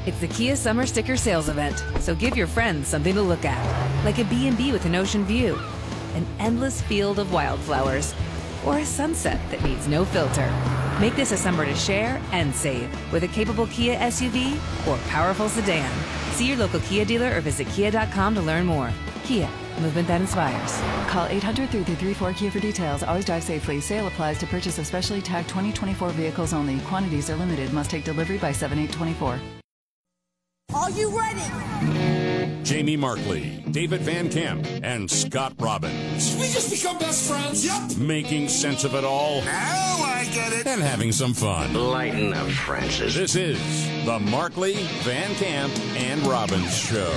It's the Kia Summer Sticker Sales Event, so give your friends something to look at, like a B&B with an ocean view, an endless field of wildflowers, or a sunset that needs no filter. Make this a summer to share and save with a capable Kia SUV or powerful sedan. See your local Kia dealer or visit kia.com to learn more. Kia, movement that inspires. Call 800-3334-KIA for details. Always drive safely. Sale applies to purchase of specially tagged 2024 vehicles only. Quantities are limited. Must take delivery by 7/8/24. Are you ready? Jamie Markley, David Van Camp, and Scott Robbins. We just become best friends. Yep. Making sense of it all. Now I get it. And having some fun. Lighten up, Francis. This is the Markley, Van Camp, and Robbins Show.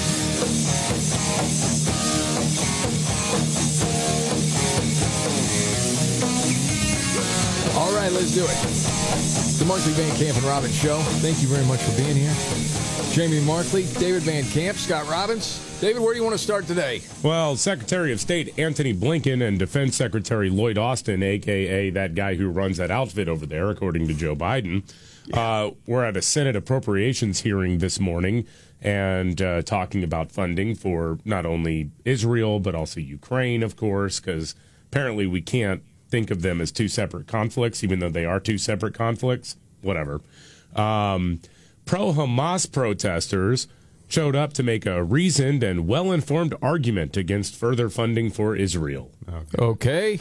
All right, let's do it. The Markley, Van Camp, and Robbins Show. Thank you very much for being here. Jamie Markley, David Van Camp, Scott Robbins. David, where do you want to start today? Well, Secretary of State Antony Blinken and Defense Secretary Lloyd Austin, a.k.a. that guy who runs that outfit over there, according to Joe Biden, were at a Senate appropriations hearing this morning and talking about funding for not only Israel, but also Ukraine, of course, because apparently we can't think of them as two separate conflicts, even though they are two separate conflicts. Whatever. Pro-Hamas protesters showed up to make a reasoned and well-informed argument against further funding for Israel. Okay.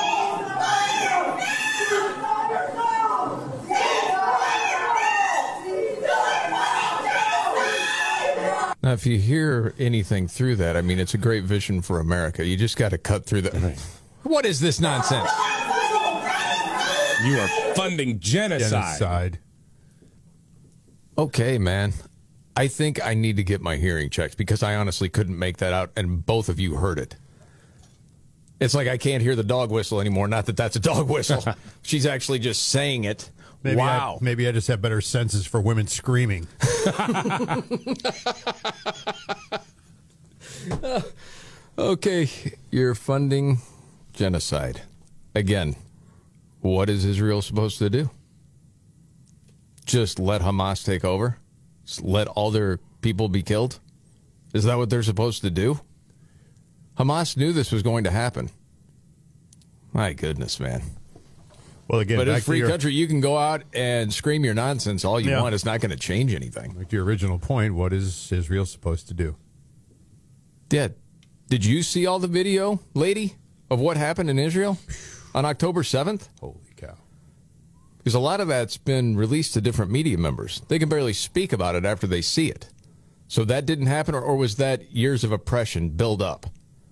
Now, if you hear anything through that, I mean, it's a great vision for America. You just got to cut through that. Right. What is this nonsense? You are funding genocide. Okay, man. I think I need to get my hearing checked because I honestly couldn't make that out, and both of you heard it. It's like I can't hear the dog whistle anymore. Not that that's a dog whistle. She's actually just saying it. Wow. Maybe I just have better senses for women screaming. Okay, you're funding genocide. Again, what is Israel supposed to do? Just let Hamas take over? Just let all their people be killed? Is that what they're supposed to do? Hamas knew this was going to happen. My goodness, man. Well, again, but as a free country, you can go out and scream your nonsense all you want. It's not going to change anything. Like to your original point, what is Israel supposed to do? Did you see all the video, lady, of what happened in Israel on October 7th? Holy cow. Because a lot of that's been released to different media members. They can barely speak about it after they see it. So that didn't happen, or was that years of oppression build up?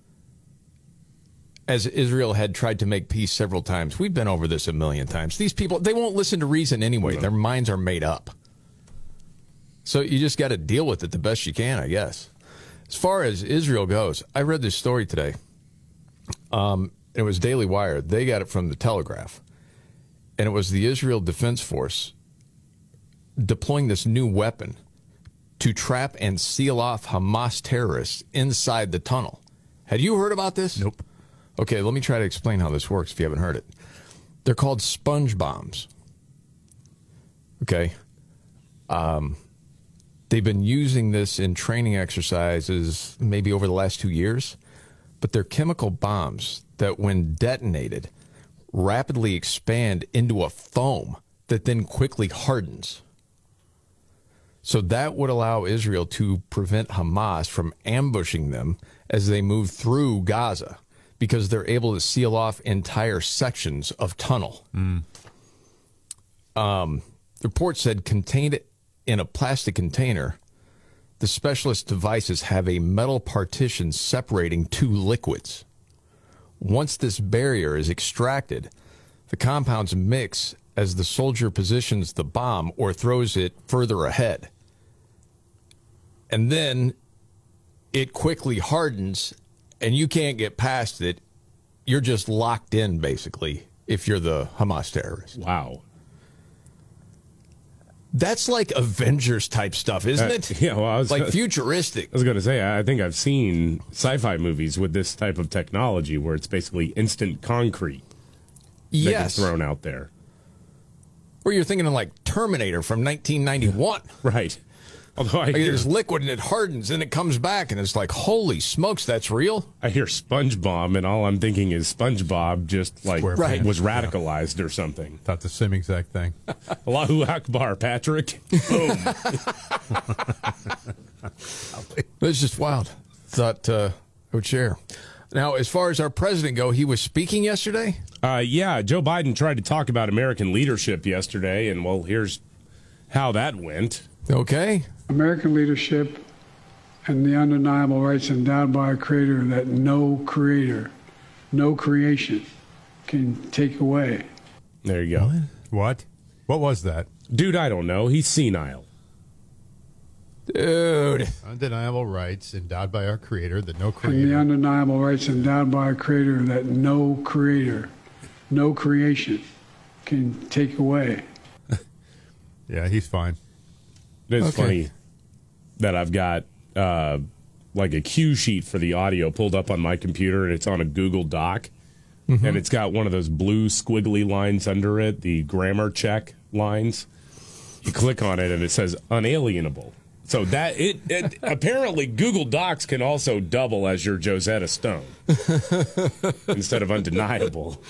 As Israel had tried to make peace several times. We've been over this a million times. These people, they won't listen to reason anyway. Their minds are made up. So you just got to deal with it the best you can, I guess. As far as Israel goes, I read this story today. It was Daily Wire. They got it from the Telegraph. And it was the Israel Defense Force deploying this new weapon to trap and seal off Hamas terrorists inside the tunnel. Had you heard about this? Nope. Okay, let me try to explain how this works if you haven't heard it. They're called sponge bombs. Okay. They've been using this in training exercises maybe over the last 2 years, but they're chemical bombs that, when detonated, rapidly expand into a foam that then quickly hardens. So that would allow Israel to prevent Hamas from ambushing them as they move through Gaza, because they're able to seal off entire sections of tunnel. The report said contained in a plastic container, the specialist devices have a metal partition separating two liquids. Once this barrier is extracted, the compounds mix as the soldier positions the bomb or throws it further ahead. And then it quickly hardens, and you can't get past it. You're just locked in, basically, if you're the Hamas terrorist. Wow. That's like Avengers type stuff, isn't it? Yeah, well, I was like futuristic. I was going to say, I think I've seen sci-fi movies with this type of technology where it's basically instant concrete that gets thrown out there. Or you're thinking of like Terminator from 1991. Right. Although Like, there's liquid and it hardens and it comes back and it's like, holy smokes, that's real? I hear SpongeBob, and all I'm thinking is SpongeBob just like SquarePants. was radicalized or something. Thought the same exact thing. Allahu Akbar, Patrick. Boom. It's just wild. Thought I would share. Now, as far as our president go, he was speaking yesterday? Yeah, Joe Biden tried to talk about American leadership yesterday, and well, here's how that went. Okay. American leadership and the undeniable rights endowed by a creator that no creator, no creation can take away. There you go. What? What was that? Dude, I don't know. He's senile. Dude. Undeniable rights endowed by our creator that no And the creator. undeniable rights endowed by a creator that no creator, no creation can take away. Yeah, he's fine. It's Okay. funny that I've got like a cue sheet for the audio pulled up on my computer, and it's on a Google Doc, and it's got one of those blue squiggly lines under it, the grammar check lines. You click on it, and it says unalienable. So that it apparently Google Docs can also double as your Josetta Stone instead of undeniable.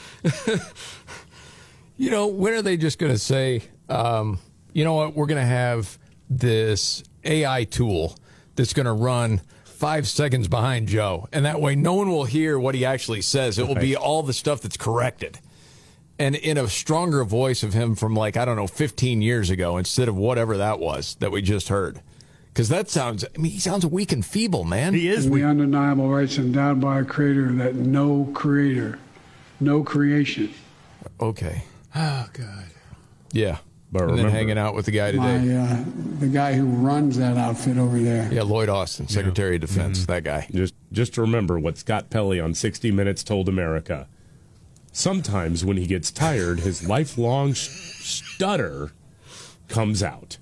You know, when are they just going to say, you know what, we're going to have this AI tool that's going to run 5 seconds behind Joe, and that way no one will hear what he actually says. It will be all the stuff that's corrected. And in a stronger voice of him from, like, I don't know, 15 years ago instead of whatever that was that we just heard. Because that sounds, I mean, he sounds weak and feeble, man. He is And the weak. undeniable rights endowed by a creator that no creator, no creation. Okay. Oh, God. Yeah. But And then remember- hanging out with the guy My, today. the guy who runs that outfit over there. Yeah, Lloyd Austin, Secretary of Defense, that guy. Just remember what Scott Pelley on 60 Minutes told America. Sometimes when he gets tired, his lifelong stutter comes out.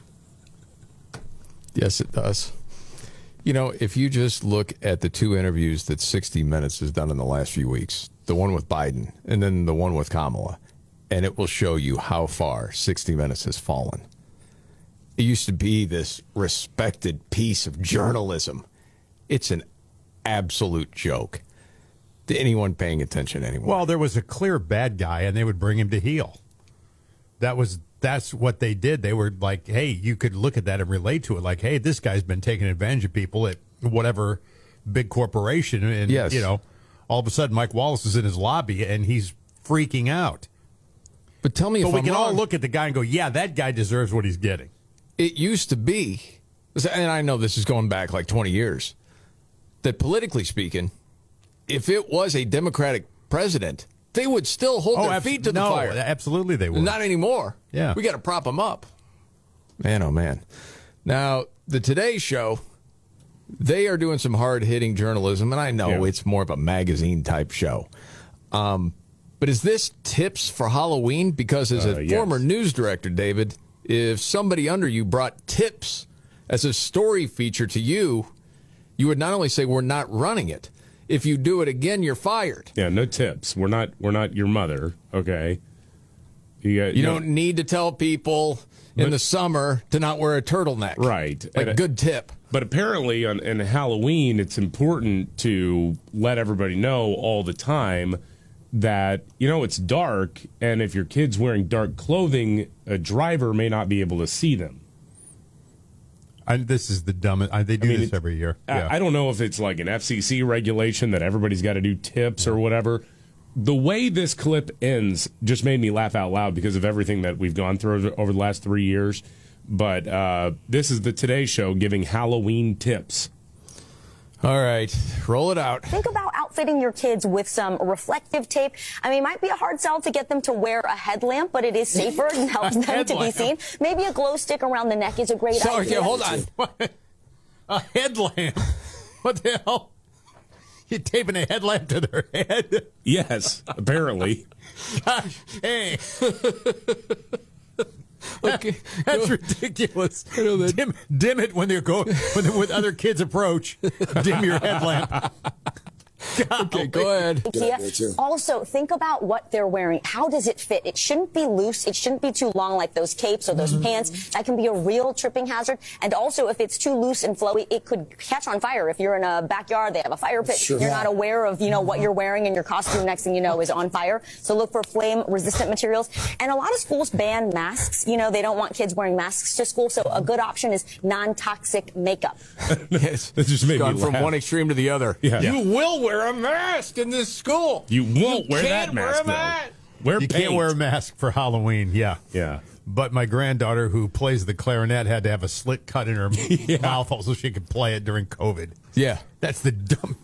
Yes, it does. You know, if you just look at the 2 interviews that 60 Minutes has done in the last few weeks, the one with Biden and then the one with Kamala, and it will show you how far 60 Minutes has fallen. It used to be this respected piece of journalism. It's an absolute joke to anyone paying attention anymore. Well, there was a clear bad guy, and they would bring him to heel. That's what they did. They were like, hey, you could look at that and relate to it. Like, hey, this guy's been taking advantage of people at whatever big corporation. And, Yes. you know, all of a sudden Mike Wallace is in his lobby, and he's freaking out. but tell me But if we I'm can all wrong. look at the guy and go, yeah, that guy deserves what he's getting. It used to be, and I know this is going back like 20 years, that politically speaking, if it was a Democratic president, they would still hold their feet to the fire. Absolutely they would. Not anymore. Yeah. We got to prop them up. Man, oh, man. Now, the Today Show, they are doing some hard-hitting journalism, and I know it's more of a magazine-type show. But is this tips for Halloween? Because as a Yes. former news director, David, if somebody under you brought tips as a story feature to you, you would not only say, we're not running it. If you do it again, you're fired. Yeah, no tips. We're not your mother, okay? You don't need to tell people in the summer to not wear a turtleneck. Right. Like, And- good tip. But apparently on Halloween, it's important to let everybody know all the time that, you know, it's dark, and if your kid's wearing dark clothing, a driver may not be able to see them. This is the dumbest. They do this every year. Yeah. I don't know if it's like an FCC regulation that everybody's got to do tips or whatever. The way this clip ends just made me laugh out loud because of everything that we've gone through over the last 3 years. But this is the Today Show giving Halloween tips. All right, roll it out. Think about outfitting your kids with some reflective tape. I mean, it might be a hard sell to get them to wear a headlamp, but it is safer and helps them to be seen. Maybe a glow stick around the neck is a great Sorry, idea. okay, hold on. A headlamp. What the hell? You're taping a headlamp to their head? Yes, apparently. Gosh, hey. Okay, That's ridiculous. Dim it when when other kids approach. Dim your headlamp. Okay, go ahead. Also, think about what they're wearing. How does it fit? It shouldn't be loose. It shouldn't be too long like those capes or those pants. That can be a real tripping hazard. And also, if it's too loose and flowy, it could catch on fire. If you're in a backyard, they have a fire pit. You're not aware of, what you're wearing in your costume. Next thing you know is on fire. So look for flame-resistant materials. And a lot of schools ban masks. They don't want kids wearing masks to school. So a good option is non-toxic makeup. Yes. That just made me Gone laugh. from one extreme to the other. Yeah. You will wear a mask in this school. You won't wear that mask, You can't wear a mask for Halloween, yeah. But my granddaughter, who plays the clarinet, had to have a slit cut in her mouth so she could play it during COVID. Yeah. That's the dumb...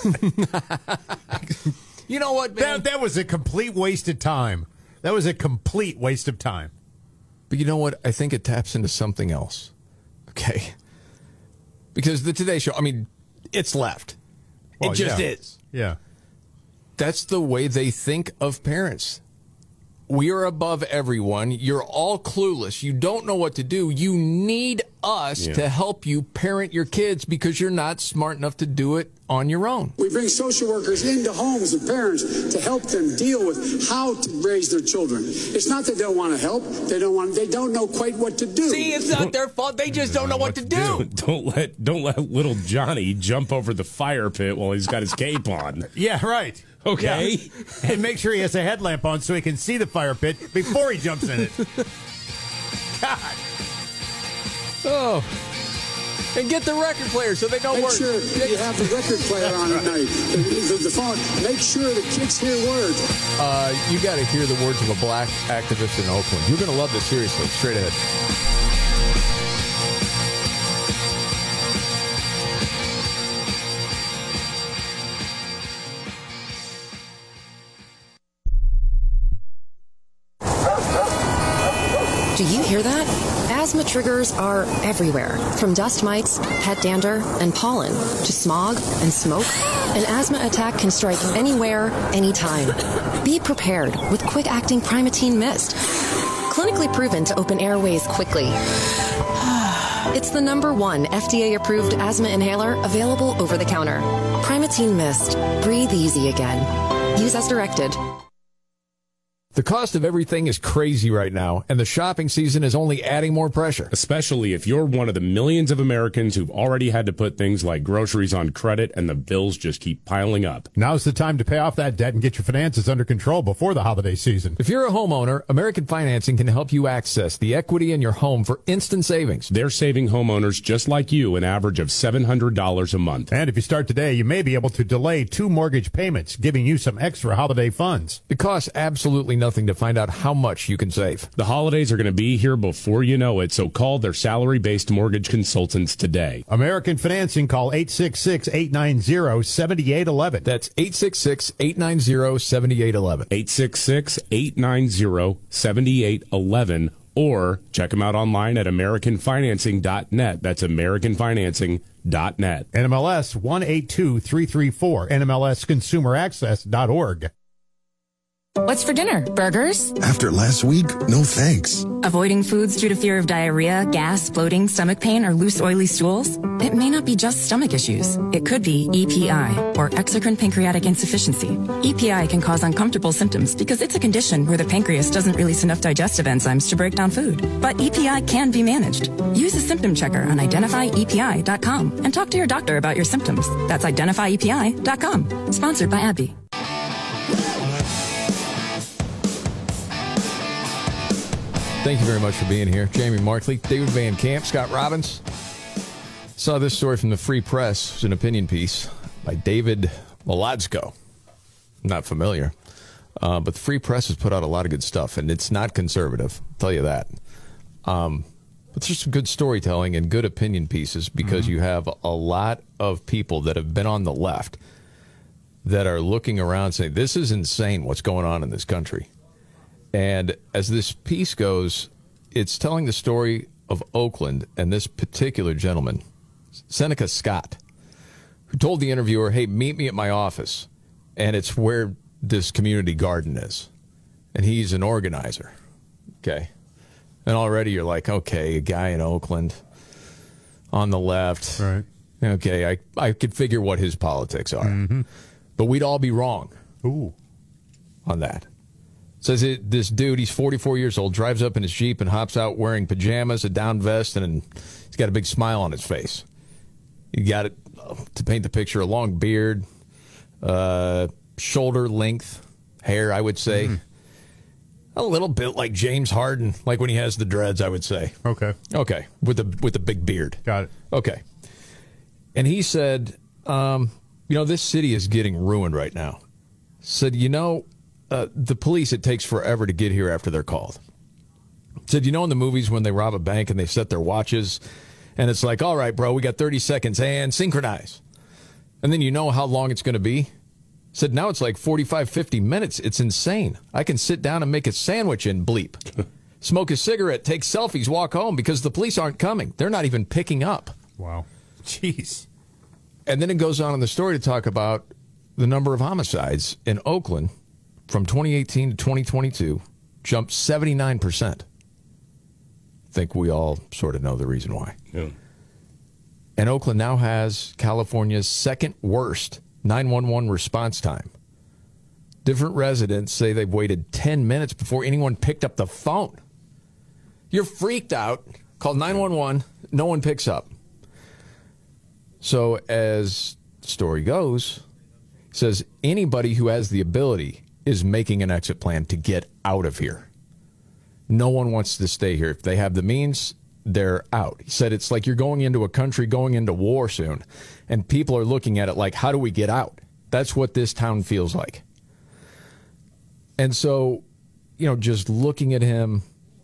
You know what, man? That was a complete waste of time. That was a complete waste of time. But you know what? I think it taps into something else. Okay. Because the Today Show, it's left. Well, it just is. Yeah. That's the way they think of parents. We are above everyone. You're all clueless. You don't know what to do. You need us to help you parent your kids because you're not smart enough to do it on your own. We bring social workers into homes of parents to help them deal with how to raise their children. It's not that they don't want to help. They don't know quite what to do. See, it's not their fault. They just don't know what to do. Don't let little Johnny jump over the fire pit while he's got his cape on. Yeah, right. Okay. Yeah. And make sure he has a headlamp on so he can see the fire pit before he jumps in it. God. Oh. And get the record player so they don't work. Make sure you have the record player on at night. The phone. Make sure the kids hear words. You got to hear the words of a black activist in Oakland. You're going to love this. Seriously. Straight ahead. Do you hear that? Asthma triggers are everywhere, from dust mites, pet dander, and pollen, to smog and smoke. An asthma attack can strike anywhere, anytime. Be prepared with quick-acting Primatene Mist. Clinically proven to open airways quickly. It's the #1 FDA-approved asthma inhaler available over the counter. Primatene Mist. Breathe easy again. Use as directed. The cost of everything is crazy right now, and the shopping season is only adding more pressure. Especially if you're one of the millions of Americans who've already had to put things like groceries on credit and the bills just keep piling up. Now's the time to pay off that debt and get your finances under control before the holiday season. If you're a homeowner, American Financing can help you access the equity in your home for instant savings. They're saving homeowners just like you an average of $700 a month. And if you start today, you may be able to delay 2 mortgage payments, giving you some extra holiday funds. It costs absolutely nothing to find out how much you can save. The holidays are going to be here before you know it, so call their salary-based mortgage consultants today. American Financing, call 866-890-7811. That's 866-890-7811. 866-890-7811. Or check them out online at AmericanFinancing.net. That's AmericanFinancing.net. NMLS 182334. NMLSConsumerAccess.org. What's for dinner? Burgers? After last week, no thanks. Avoiding foods due to fear of diarrhea, gas, bloating, stomach pain, or loose, oily stools? It may not be just stomach issues. It could be EPI, or exocrine pancreatic insufficiency. EPI can cause uncomfortable symptoms because it's a condition where the pancreas doesn't release enough digestive enzymes to break down food. But EPI can be managed. Use a symptom checker on identifyepi.com and talk to your doctor about your symptoms. That's identifyepi.com. Sponsored by AbbVie. Thank you very much for being here. Jamie Markley, David Van Camp, Scott Robbins. Saw this story from the Free Press. It's an opinion piece by David Moladzko. Not familiar. But the Free Press has put out a lot of good stuff, and it's not conservative. I'll tell you that. But there's some good storytelling and good opinion pieces because you have a lot of people that have been on the left that are looking around saying, this is insane what's going on in this country. And as this piece goes, it's telling the story of Oakland and this particular gentleman, Seneca Scott, who told the interviewer, hey, meet me at my office. And it's where this community garden is. And he's an organizer. Okay. And already you're like, okay, a guy in Oakland on the left. Right. Okay, I could figure what his politics are. but we'd all be wrong. Ooh. On that. Says this dude, he's 44 years old, drives up in his Jeep and hops out wearing pajamas, a down vest, and he's got a big smile on his face. He got it, to paint the picture, a long beard, shoulder length hair, I would say. A little bit like James Harden, like when he has the dreads, I would say. Okay. Okay, with the big beard. Got it. Okay. And he said, this city is getting ruined right now. Said, the police, it takes forever to get here after they're called. Said, in the movies when they rob a bank and they set their watches, and it's like, all right, bro, we got 30 seconds and synchronize. And then you know how long it's going to be. Said, now it's like 45, 50 minutes. It's insane. I can sit down and make a sandwich and bleep. Smoke a cigarette, take selfies, walk home because the police aren't coming. They're not even picking up. Wow. Jeez. And then it goes on in the story to talk about the number of homicides in Oakland from 2018 to 2022 jumped 79%. I think we all sort of know the reason why. Yeah. And Oakland now has California's second worst 911 response time. Different residents say they've waited 10 minutes before anyone picked up the phone. You're freaked out, call 911, no one picks up. So as the story goes, it says anybody who has the ability is making an exit plan to get out of here. No one wants to stay here. If they have the means, they're out. He said it's like you're going into a country going into war soon, and people are looking at it like, how do we get out? That's what this town feels like. And so, just looking at him,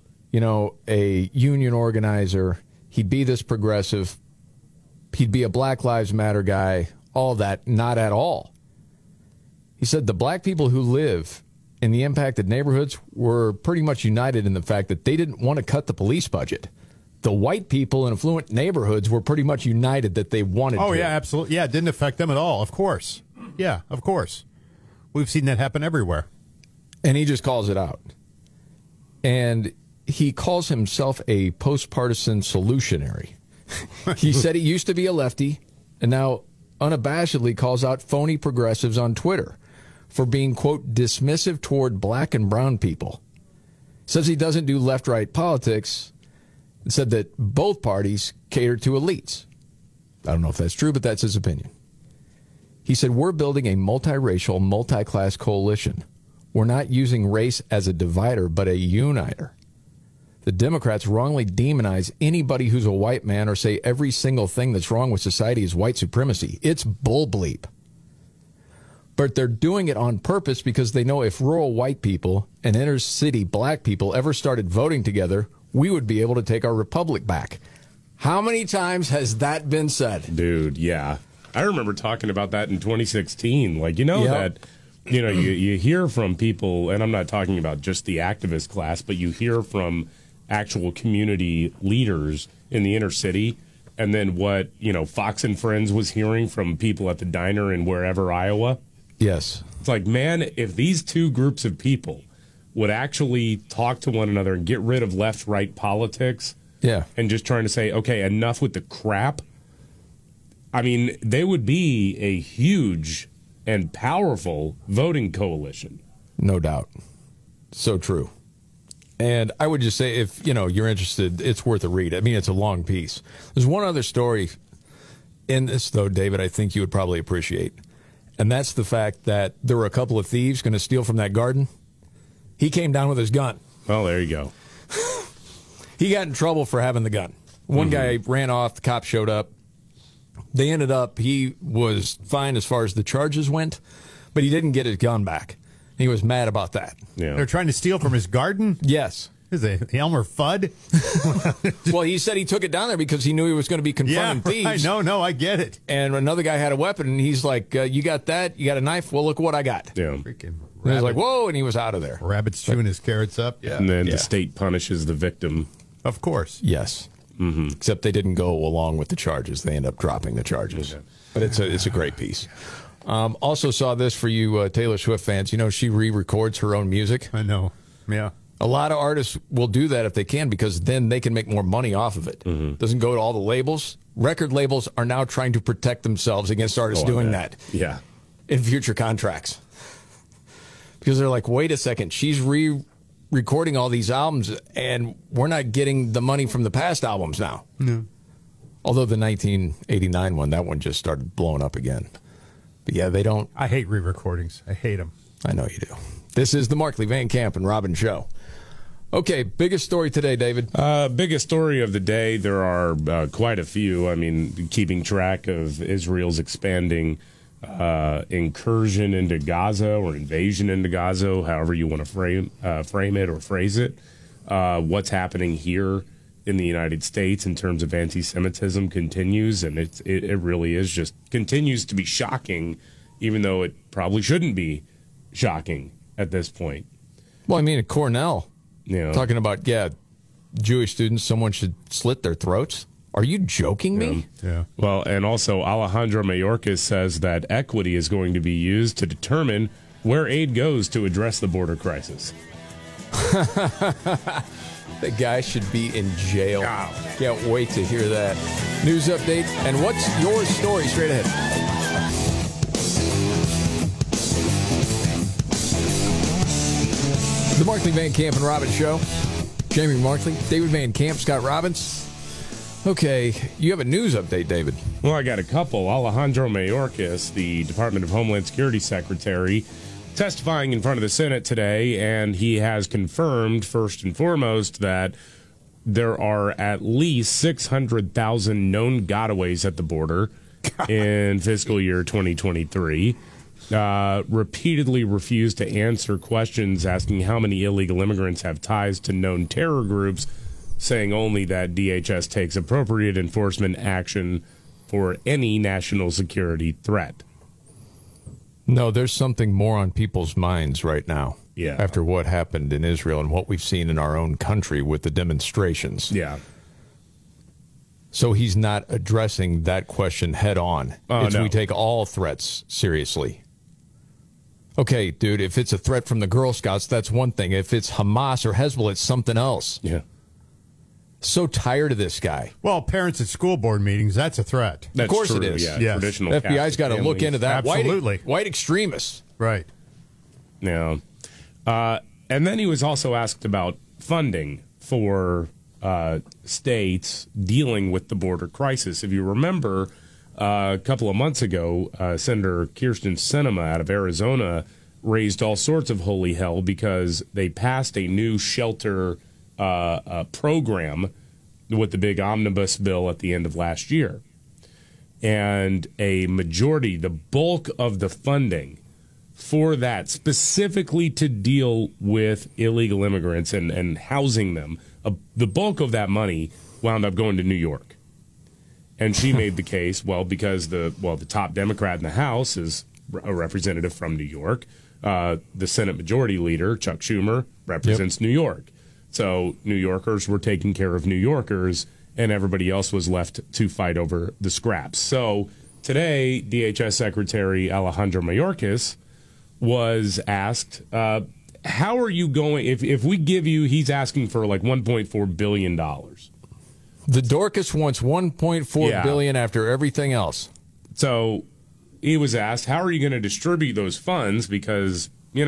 a union organizer, he'd be this progressive, he'd be a Black Lives Matter guy, all that, not at all. He said the black people who live in the impacted neighborhoods were pretty much united in the fact that they didn't want to cut the police budget. The white people in affluent neighborhoods were pretty much united that they wanted to. Oh, yeah, absolutely. Yeah, it didn't affect them at all, of course. Yeah, of course. We've seen that happen everywhere. And he just calls it out. And he calls himself a post-partisan solutionary. He said he used to be a lefty and now unabashedly calls out phony progressives on Twitter for being, quote, dismissive toward black and brown people. Says he doesn't do left-right politics. Said that both parties cater to elites. I don't know if that's true, but that's his opinion. He said, we're building a multiracial, multi-class coalition. We're not using race as a divider, but a uniter. The Democrats wrongly demonize anybody who's a white man or say every single thing that's wrong with society is white supremacy. It's bull bleep. But they're doing it on purpose because they know if rural white people and inner city black people ever started voting together, we would be able to take our republic back. How many times has that been said? Dude, yeah. I remember talking about that in 2016. Like, that, you hear from people, and I'm not talking about just the activist class, but you hear from actual community leaders in the inner city, and then what, Fox and Friends was hearing from people at the diner in wherever, Iowa. Yes. It's like, man, if these two groups of people would actually talk to one another and get rid of left-right politics, and just trying to say, okay, enough with the crap. I mean, they would be a huge and powerful voting coalition. No doubt. So true. And I would just say, if you're interested, it's worth a read. I mean, it's a long piece. There's one other story in this, though, David, I think you would probably appreciate. And that's the fact that there were a couple of thieves going to steal from that garden. He came down with his gun. Oh, there you go. He got in trouble for having the gun. One guy ran off. The cops showed up. They ended up, he was fine as far as the charges went, but he didn't get his gun back. He was mad about that. Yeah. They're trying to steal from his garden? Yes. Is it Elmer Fudd? Well, he said he took it down there because he knew he was going to be confronting thieves. No, I get it. And another guy had a weapon, and he's like, you got that? You got a knife? Well, look what I got. Yeah. Freaking he was like, whoa, and he was out of there. Rabbit's chewing his carrots up. Yeah. And then the state punishes the victim. Of course. Yes. Mm-hmm. Except they didn't go along with the charges. They end up dropping the charges. Okay. But it's a great piece. Also saw this for you Taylor Swift fans. She re-records her own music. I know. Yeah. A lot of artists will do that if they can because then they can make more money off of it. Mm-hmm. Doesn't go to all the labels. Record labels are now trying to protect themselves against artists doing that. Yeah. in future contracts. Because they're like, wait a second, she's recording all these albums, and we're not getting the money from the past albums now. No. Although the 1989 one, that one just started blowing up again. But yeah, they don't. I hate re-recordings. I hate them. I know you do. This is the Markley, Van Camp, and Robin Show. Okay, biggest story today, David. Biggest story of the day. There are quite a few. I mean, keeping track of Israel's expanding incursion into Gaza or invasion into Gaza, however you want to frame it or phrase it. What's happening here in the United States in terms of anti-Semitism continues, and it really is just continues to be shocking, even though it probably shouldn't be shocking at this point. Well, I mean, at Cornell, talking about, Jewish students, someone should slit their throats. Are you joking me? Yeah. Well, and also Alejandro Mayorkas says that equity is going to be used to determine where aid goes to address the border crisis. The guy should be in jail. Can't wait to hear that. News update. And what's your story? Straight ahead. The Markley, Van Camp, and Robbins Show. Jamie Markley, David Van Camp, Scott Robbins. Okay, you have a news update, David. Well, I got a couple. Alejandro Mayorkas, the Department of Homeland Security Secretary, testifying in front of the Senate today, and he has confirmed, first and foremost, that there are at least 600,000 known gotaways at the border in fiscal year 2023. Repeatedly refused to answer questions asking how many illegal immigrants have ties to known terror groups, saying only that DHS takes appropriate enforcement action for any national security threat. No, there's something more on people's minds right now. Yeah. After what happened in Israel and what we've seen in our own country with the demonstrations. Yeah. So he's not addressing that question head on. We take all threats seriously. Okay, dude, if it's a threat from the Girl Scouts, that's one thing. If it's Hamas or Hezbollah, it's something else. Yeah. So tired of this guy. Well, parents at school board meetings, that's a threat. That's of course true. it is. Yeah, yes. Traditional FBI's got to look into that. Absolutely. White extremists. Right. Yeah. And then he was also asked about funding for states dealing with the border crisis. If you remember, a couple of months ago, Senator Kyrsten Sinema out of Arizona raised all sorts of holy hell because they passed a new shelter program with the big omnibus bill at the end of last year. And a majority, the bulk of the funding for that, specifically to deal with illegal immigrants and housing them, the bulk of that money wound up going to New York. And she made the case, because the top Democrat in the House is a representative from New York. The Senate Majority Leader, Chuck Schumer, represents New York. So New Yorkers were taking care of New Yorkers, and everybody else was left to fight over the scraps. So today, DHS Secretary Alejandro Mayorkas was asked, how are you going, if we give you, he's asking for like $1.4 billion. The Dorcas wants $1.4 billion after everything else. So he was asked, how are you going to distribute those funds? Because,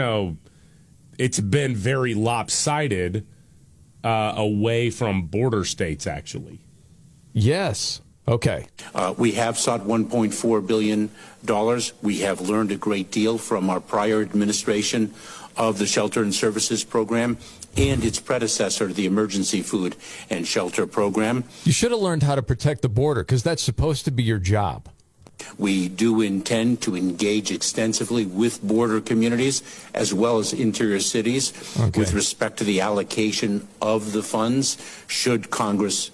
it's been very lopsided away from border states, actually. Yes. Okay. We have sought $1.4 billion. We have learned a great deal from our prior administration of the Shelter and Services Program and its predecessor, the Emergency Food and Shelter Program. You should have learned how to protect the border because that's supposed to be your job. We do intend to engage extensively with border communities as well as interior cities with respect to the allocation of the funds should Congress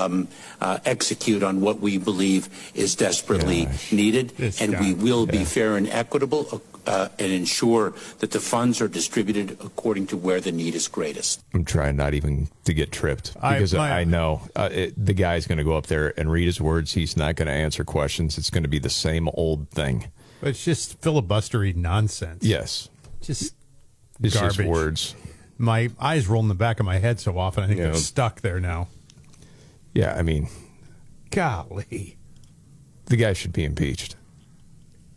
execute on what we believe is desperately needed. We will be fair and equitable and ensure that the funds are distributed according to where the need is greatest. I'm trying not even to get tripped because I know the guy's going to go up there and read his words. He's not going to answer questions. It's going to be the same old thing. But it's just filibustery nonsense. Yes. Just it's garbage. Just words. My eyes roll in the back of my head so often. I think they're stuck there now. Yeah, I mean, golly. The guy should be impeached.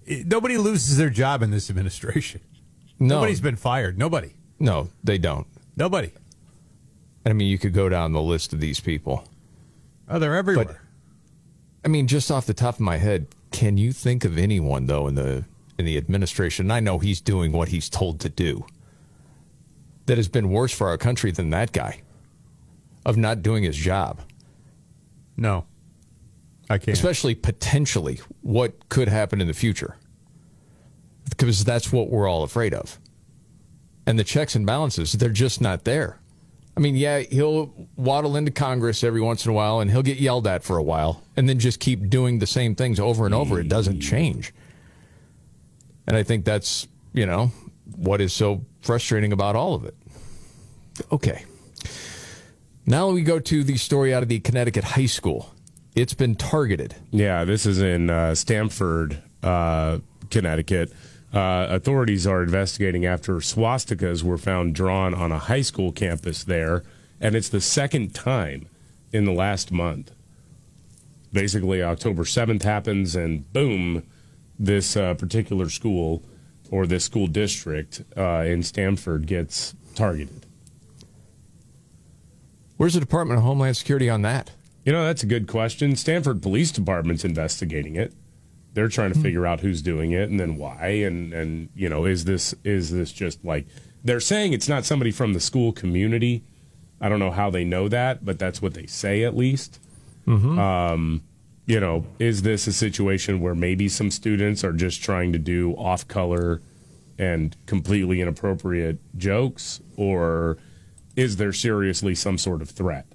Nobody loses their job in this administration. No. Nobody's been fired. Nobody. No, they don't. Nobody. I mean, you could go down the list of these people. Oh, they're everywhere. But, I mean, just off the top of my head, can you think of anyone, though, in the administration, and I know he's doing what he's told to do, that has been worse for our country than that guy of not doing his job? No, I can't. Especially potentially what could happen in the future, because that's what we're all afraid of. And the checks and balances, they're just not there. I mean, yeah, he'll waddle into Congress every once in a while and he'll get yelled at for a while and then just keep doing the same things over and over. It doesn't change. And I think that's, what is so frustrating about all of it. Okay. Now we go to the story out of the Connecticut high school. It's been targeted. Yeah, this is in Stamford, Connecticut. Authorities are investigating after swastikas were found drawn on a high school campus there, and it's the second time in the last month. Basically, October 7th happens, and boom, this particular school or this school district in Stamford gets targeted. Where's the Department of Homeland Security on that? That's a good question. Stamford Police Department's investigating it. They're trying to figure out who's doing it and then why. And is this just like, they're saying it's not somebody from the school community. I don't know how they know that, but that's what they say at least. Mm-hmm. Is this a situation where maybe some students are just trying to do off-color and completely inappropriate jokes, or is there seriously some sort of threat?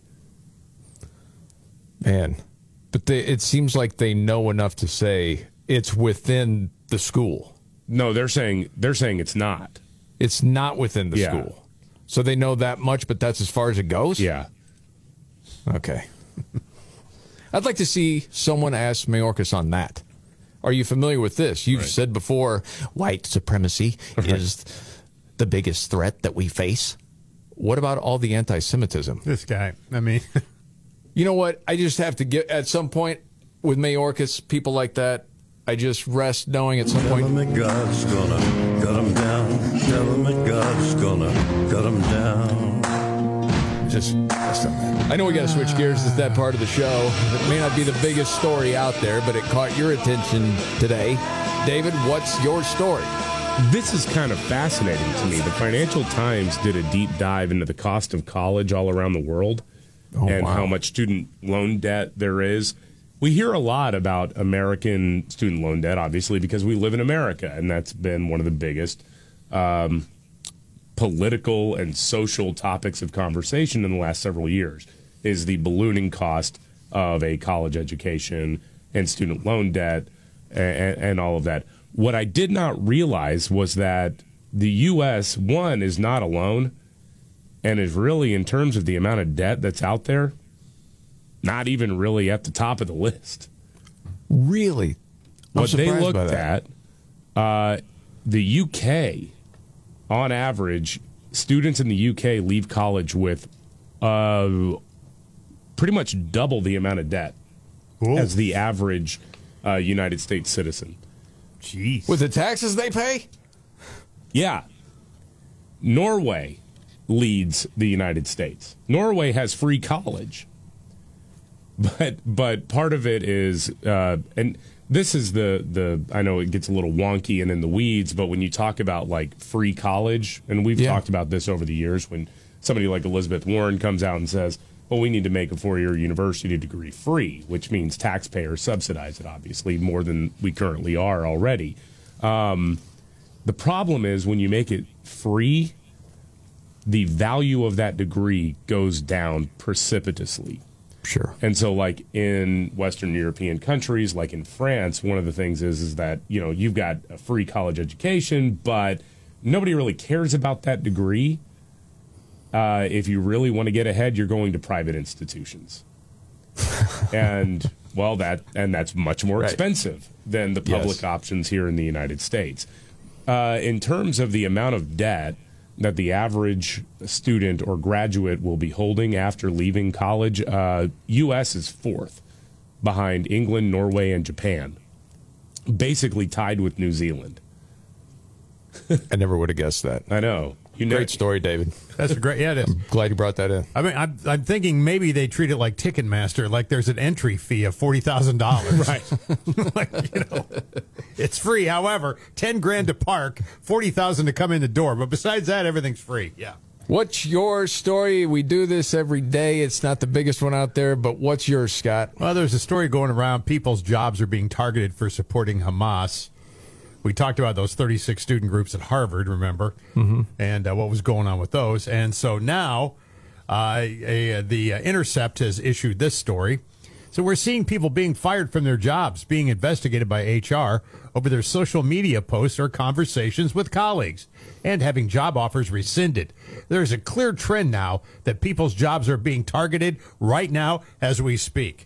Man, but it seems like they know enough to say it's within the school. No, they're saying it's not. It's not within the school. So they know that much, but that's as far as it goes? Yeah. Okay. I'd like to see someone ask Mayorkas on that. Are you familiar with this? You've said before, white supremacy is the biggest threat that we face. What about all the anti-Semitism? This guy, I mean... You know what? I just have to get, at some point, with Mayorkas, people like that, I just rest knowing at some point... Tell him God's gonna cut him down. Tell him God's gonna cut him down. Just rest on that. I know we got to switch gears. It's that part of the show. It may not be the biggest story out there, but it caught your attention today. David, what's your story? This is kind of fascinating to me. The Financial Times did a deep dive into the cost of college all around the world. How much student loan debt there is. We hear a lot about American student loan debt, obviously, because we live in America, and that's been one of the biggest political and social topics of conversation in the last several years, is the ballooning cost of a college education and student loan debt and all of that. What I did not realize was that the U.S., one, is not alone, and is really, in terms of the amount of debt that's out there, not even really at the top of the list. Really? What they looked at, the UK, on average, students in the UK leave college with pretty much double the amount of debt as the average United States citizen. Jeez. With the taxes they pay? Yeah. Norway leads the United States. Norway has free college. But part of it is, and this is the I know it gets a little wonky and in the weeds, but when you talk about like free college, and we've talked about this over the years, when somebody like Elizabeth Warren comes out and says, well, we need to make a 4-year university degree free, which means taxpayers subsidize it, obviously, more than we currently are already. The problem is when you make it free, the value of that degree goes down precipitously. Sure. And so, like in Western European countries, like in France, one of the things is that, you know, you've got a free college education, but nobody really cares about that degree. If you really want to get ahead, you're going to private institutions. And, well, that's much more expensive than the public options here in the United States. In terms of the amount of debt that the average student or graduate will be holding after leaving college, U.S. is fourth behind England, Norway, and Japan. basically tied with New Zealand. I never would have guessed that. I know. Great story, David. That's a great. Yeah, it is. I'm glad you brought that in. I mean, I'm thinking maybe they treat it like Ticketmaster, like there's an entry fee of $40,000. Right. Like, it's free. However, $10,000 to park, $40,000 to come in the door. But besides that, everything's free. Yeah. What's your story? We do this every day. It's not the biggest one out there, but what's yours, Scott? Well, there's a story going around. People's jobs are being targeted for supporting Hamas. We talked about those 36 student groups at Harvard, remember, and what was going on with those. And so now the Intercept has issued this story. So we're seeing people being fired from their jobs, being investigated by HR over their social media posts or conversations with colleagues, and having job offers rescinded. There's a clear trend now that people's jobs are being targeted right now as we speak,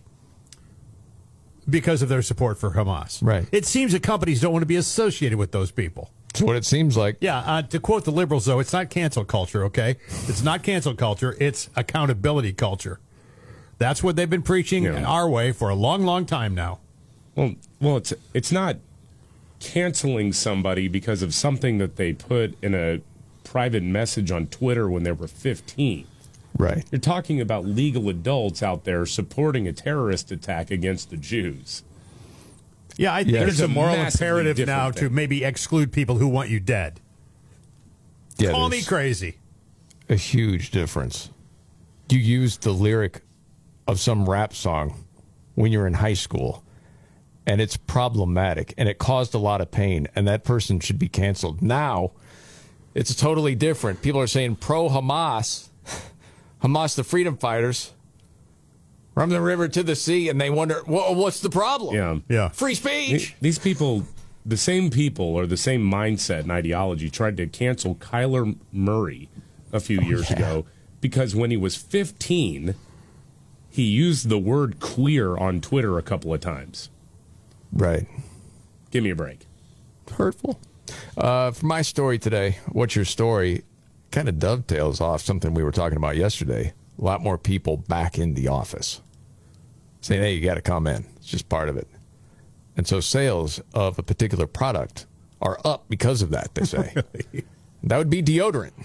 because of their support for Hamas. Right. It seems that companies don't want to be associated with those people. That's what it seems like. Yeah, to quote the liberals, though, it's not cancel culture, okay? It's not cancel culture. It's accountability culture. That's what they've been preaching our way for a long, long time now. Well, it's not canceling somebody because of something that they put in a private message on Twitter when they were 15. Right. You're talking about legal adults out there supporting a terrorist attack against the Jews. Yeah, I think there's a moral imperative now to maybe exclude people who want you dead. Yeah, Call me crazy. A huge difference. You used the lyric of some rap song when you're in high school, and it's problematic, and it caused a lot of pain, and that person should be canceled. Now, it's totally different. People are saying pro-Hamas, Hamas, the freedom fighters, from the river to the sea, and they wonder, what's the problem? Yeah. Free speech. These people, the same people or the same mindset and ideology tried to cancel Kyler Murray a few years ago because when he was 15, he used the word queer on Twitter a couple of times. Right. Give me a break. Hurtful. For my story today, what's your story? Kind of dovetails off something we were talking about yesterday. A lot more people back in the office saying, hey, you got to come in. It's just part of it. And so sales of a particular product are up because of that, they say. That would be deodorant.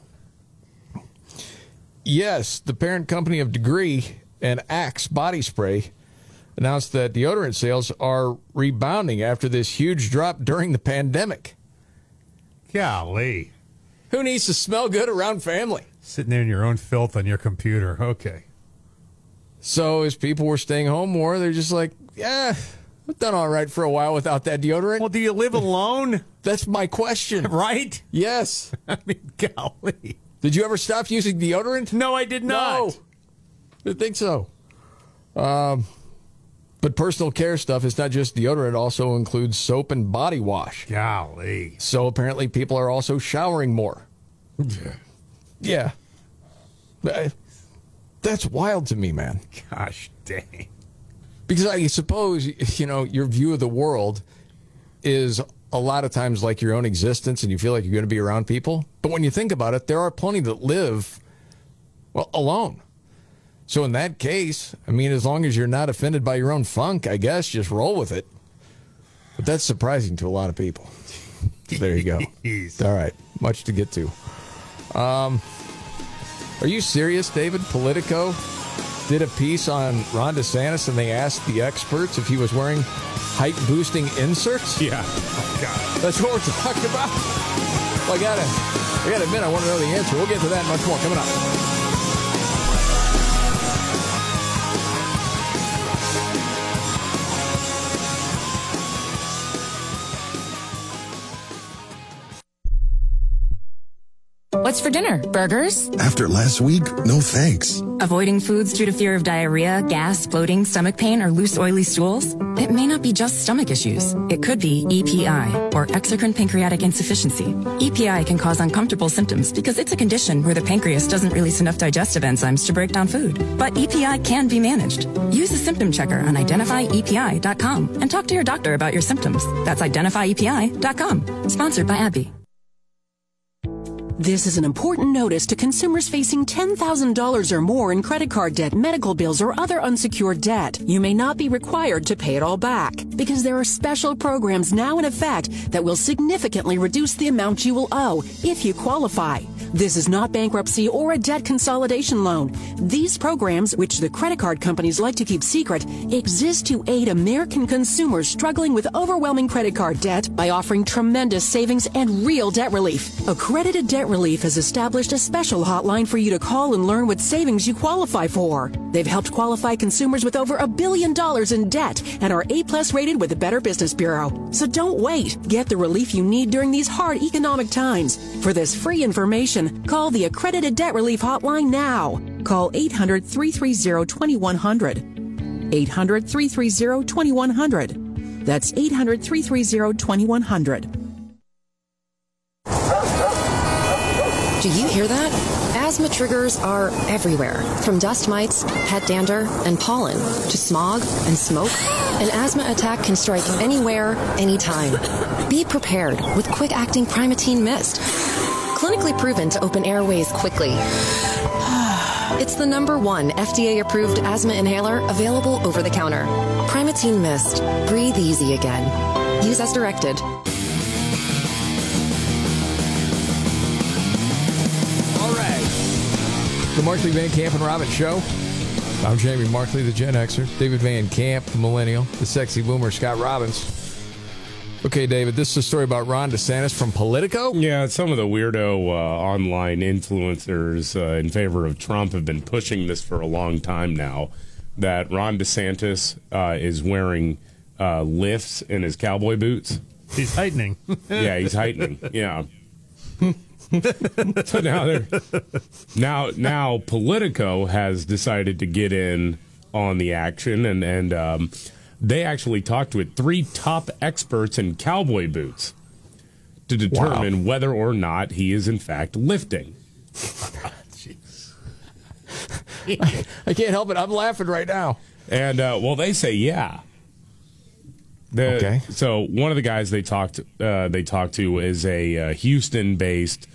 Yes, the parent company of Degree and Axe body spray announced that deodorant sales are rebounding after this huge drop during the pandemic. Golly. Who needs to smell good around family? Sitting there in your own filth on your computer. Okay. So as people were staying home more, they're just like, yeah, I've done all right for a while without that deodorant. Well, do you live alone? That's my question. Right? Yes. I mean, golly. Did you ever stop using deodorant? No, I did not. No. I didn't think so. But personal care stuff is not just deodorant. It also includes soap and body wash. Golly. So apparently people are also showering more. Yeah. That's wild to me, man. Gosh dang. Because I suppose, your view of the world is a lot of times like your own existence and you feel like you're going to be around people. But when you think about it, there are plenty that live, alone. So in that case, as long as you're not offended by your own funk, I guess just roll with it. But that's surprising to a lot of people. There you go. All right. Much to get to. Are you serious, David? Politico did a piece on Ron DeSantis, and they asked the experts if he was wearing height-boosting inserts? Yeah. Oh, God. That's what we're talking about? Well, I gotta admit, I want to know the answer. We'll get to that and much more coming up. What's for dinner? Burgers? After last week, no thanks. Avoiding foods due to fear of diarrhea, gas, bloating, stomach pain, or loose, oily stools? It may not be just stomach issues. It could be EPI, or exocrine pancreatic insufficiency. EPI can cause uncomfortable symptoms because it's a condition where the pancreas doesn't release enough digestive enzymes to break down food. But EPI can be managed. Use a symptom checker on identifyepi.com and talk to your doctor about your symptoms. That's identifyepi.com. Sponsored by AbbVie. This is an important notice to consumers facing $10,000 or more in credit card debt, medical bills, or other unsecured debt. You may not be required to pay it all back because there are special programs now in effect that will significantly reduce the amount you will owe if you qualify. This is not bankruptcy or a debt consolidation loan. These programs, which the credit card companies like to keep secret, exist to aid American consumers struggling with overwhelming credit card debt by offering tremendous savings and real debt relief. Accredited Debt Relief has established a special hotline for you to call and learn what savings you qualify for. They've helped qualify consumers with over $1 billion in debt and are A+ rated with the Better Business Bureau. So don't wait. Get the relief you need during these hard economic times. For this free information, call the Accredited Debt Relief Hotline now. Call 800-330-2100. 800-330-2100. That's 800-330-2100. Do you hear that? Asthma triggers are everywhere, from dust mites, pet dander, and pollen, to smog and smoke. An asthma attack can strike anywhere, anytime. Be prepared with quick-acting Primatene Mist. Clinically proven to open airways quickly. It's the #1 FDA-approved asthma inhaler available over the counter. Primatene Mist. Breathe easy again. Use as directed. The Markley, Van Camp, and Robbins Show. I'm Jamie Markley, the Gen Xer. David Van Camp, the Millennial. The Sexy Boomer, Scott Robbins. Okay, David, this is a story about Ron DeSantis from Politico? Yeah, some of the weirdo online influencers in favor of Trump have been pushing this for a long time now, that Ron DeSantis is wearing lifts in his cowboy boots. He's heightening. Yeah, he's heightening. Yeah. So now Politico has decided to get in on the action, and they actually talked with 3 top experts in cowboy boots to determine whether or not he is in fact lifting. I can't help it. I'm laughing right now. And they say yeah. Okay. So one of the guys they talked to is a Houston-based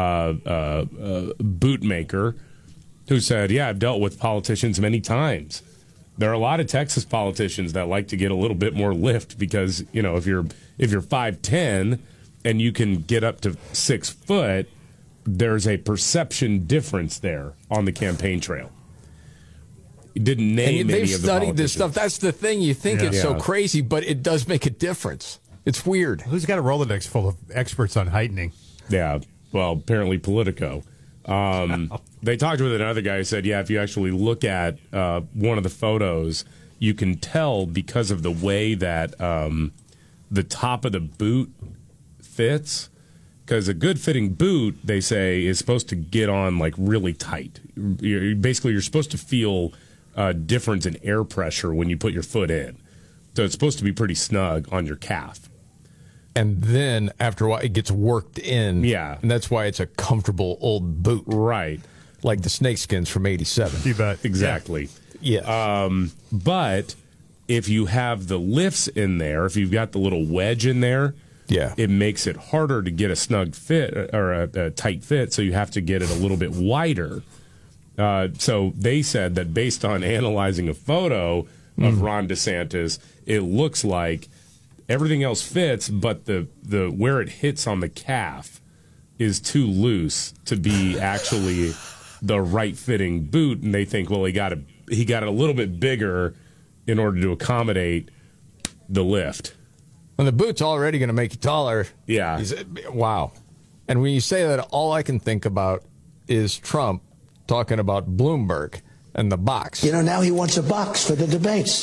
bootmaker who said, "Yeah, I've dealt with politicians many times. There are a lot of Texas politicians that like to get a little bit more lift because if you're 5'10" and you can get up to 6 foot, there's a perception difference there on the campaign trail." He didn't name any of the studied this stuff. That's the thing. You think it's so crazy, but it does make a difference. It's weird. Who's got a Rolodex full of experts on heightening? Yeah, well, apparently Politico. They talked with another guy who said, yeah, if you actually look at one of the photos, you can tell because of the way that the top of the boot fits. Because a good-fitting boot, they say, is supposed to get on like really tight. You're supposed to feel difference in air pressure when you put your foot in. So it's supposed to be pretty snug on your calf. And then after a while, it gets worked in. Yeah. And that's why it's a comfortable old boot. Right. Like the snakeskins from 87. You bet. Exactly. Yeah. But if you have the lifts in there, if you've got the little wedge in there, it makes it harder to get a snug fit or a tight fit, so you have to get it a little bit wider. So they said that based on analyzing a photo of Ron DeSantis, it looks like everything else fits, but the where it hits on the calf is too loose to be actually the right fitting boot, and they think, well, he got it a little bit bigger in order to accommodate the lift. And the boot's already going to make you taller. Yeah. Wow. And when you say that, all I can think about is Trump talking about Bloomberg and the box. Now he wants a box for the debates.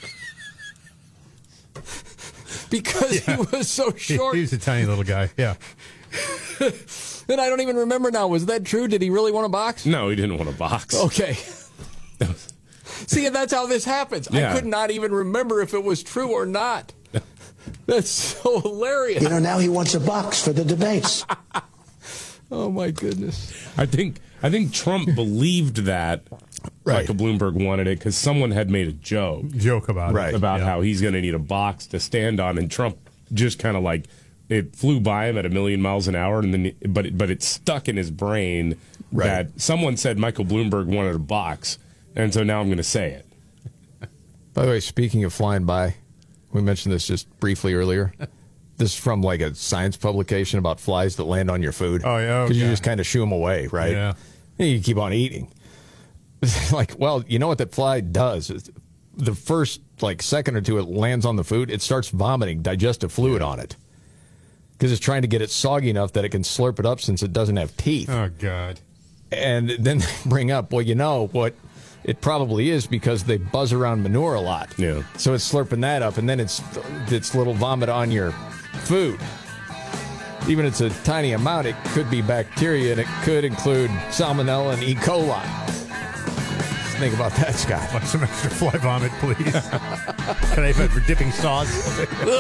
Because he was so short. He was a tiny little guy, yeah. And I don't even remember now. Was that true? Did he really want a box? No, he didn't want a box. Okay. See, and that's how this happens. Yeah. I could not even remember if it was true or not. That's so hilarious. Now he wants a box for the debates. Oh, my goodness. I think Trump believed that Michael Bloomberg wanted it because someone had made a joke about it. About how he's going to need a box to stand on, and Trump just kind of like it flew by him at 1,000,000 miles an hour, and then but it stuck in his brain that someone said Michael Bloomberg wanted a box, and so now I'm going to say it. By the way, speaking of flying by, we mentioned this just briefly earlier. This is from like a science publication about flies that land on your food. Oh, yeah. Because you just kind of shoo them away, right? Yeah. And you keep on eating. Like, well, you know what that fly does? The first, like, second or two it lands on the food, it starts vomiting digestive fluid on it. Because it's trying to get it soggy enough that it can slurp it up since it doesn't have teeth. Oh, God. And then they bring up, well, you know what it probably is because they buzz around manure a lot. Yeah. So it's slurping that up, and then it's little vomit on your food. Even if it's a tiny amount, it could be bacteria, and it could include salmonella and E. coli. Just think about that, Scott. Want some extra fly vomit, please? Can I have it for dipping sauce?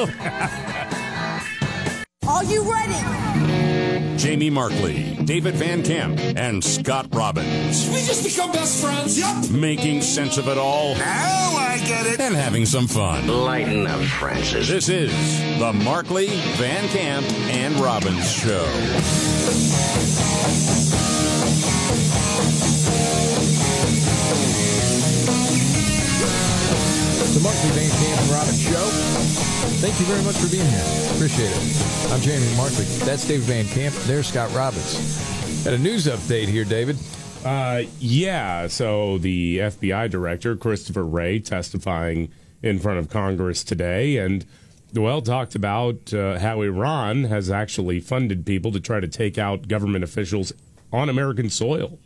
Are you ready? Jamie Markley, David Van Camp, and Scott Robbins. We just become best friends. Yep. Making sense of it all. Now I get it. And having some fun. Lighten up, Francis. This is the Markley, Van Camp, and Robbins Show. The Markley, Van Camp, and Robbins Show. Thank you very much for being here. Appreciate it. I'm Jamie Markley. That's David Van Camp. There's Scott Robbins. Had a news update here, David. Yeah, so the FBI director, Christopher Wray, testifying in front of Congress today, and, well, talked about how Iran has actually funded people to try to take out government officials on American soil.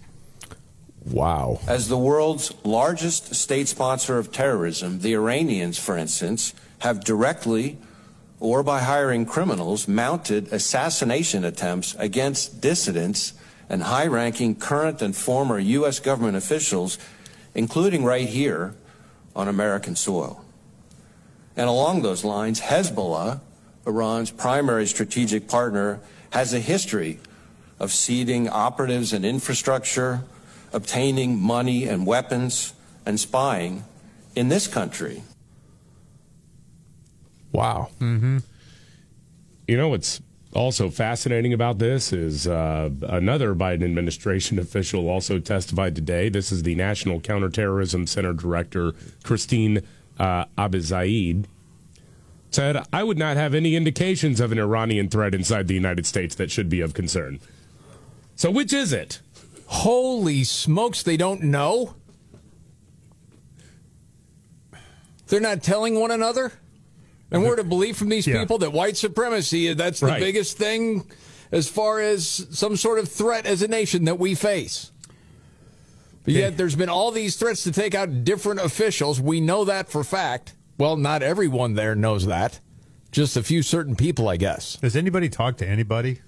Wow. As the world's largest state sponsor of terrorism, the Iranians, for instance, have directly or by hiring criminals mounted assassination attempts against dissidents and high-ranking current and former U.S. government officials, including right here on American soil. And along those lines, Hezbollah, Iran's primary strategic partner, has a history of seeding operatives and infrastructure, obtaining money and weapons, and spying in this country. Wow. Mm-hmm. You know what's also fascinating about this is another Biden administration official also testified today. This is the National Counterterrorism Center Director, Christine Abizaid, said, I would not have any indications of an Iranian threat inside the United States that should be of concern. So which is it? Holy smokes, they don't know? They're not telling one another? And we're to believe from these people that white supremacy, that's the biggest thing as far as some sort of threat as a nation that we face. But yet there's been all these threats to take out different officials. We know that for fact. Well, not everyone there knows that. Just a few certain people, I guess. Has anybody talked to anybody?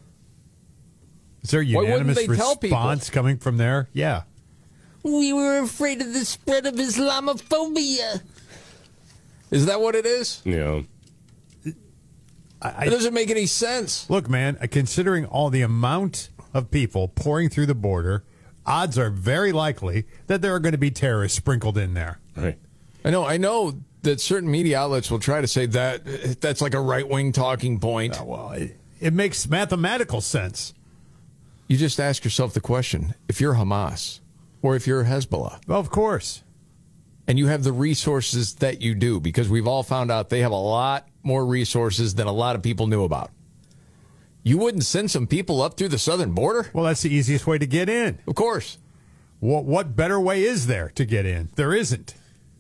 Is there a unanimous response coming from there? Yeah. We were afraid of the spread of Islamophobia. Is that what it is? Yeah. It doesn't make any sense. Look, man, considering all the amount of people pouring through the border, odds are very likely that there are going to be terrorists sprinkled in there. Right. I know that certain media outlets will try to say that that's like a right-wing talking point. Well, it makes mathematical sense. You just ask yourself the question, if you're Hamas or if you're Hezbollah. Well, of course. And you have the resources that you do, because we've all found out they have a lot more resources than a lot of people knew about. You wouldn't send some people up through the southern border? Well, that's the easiest way to get in. Of course. What better way is there to get in? There isn't.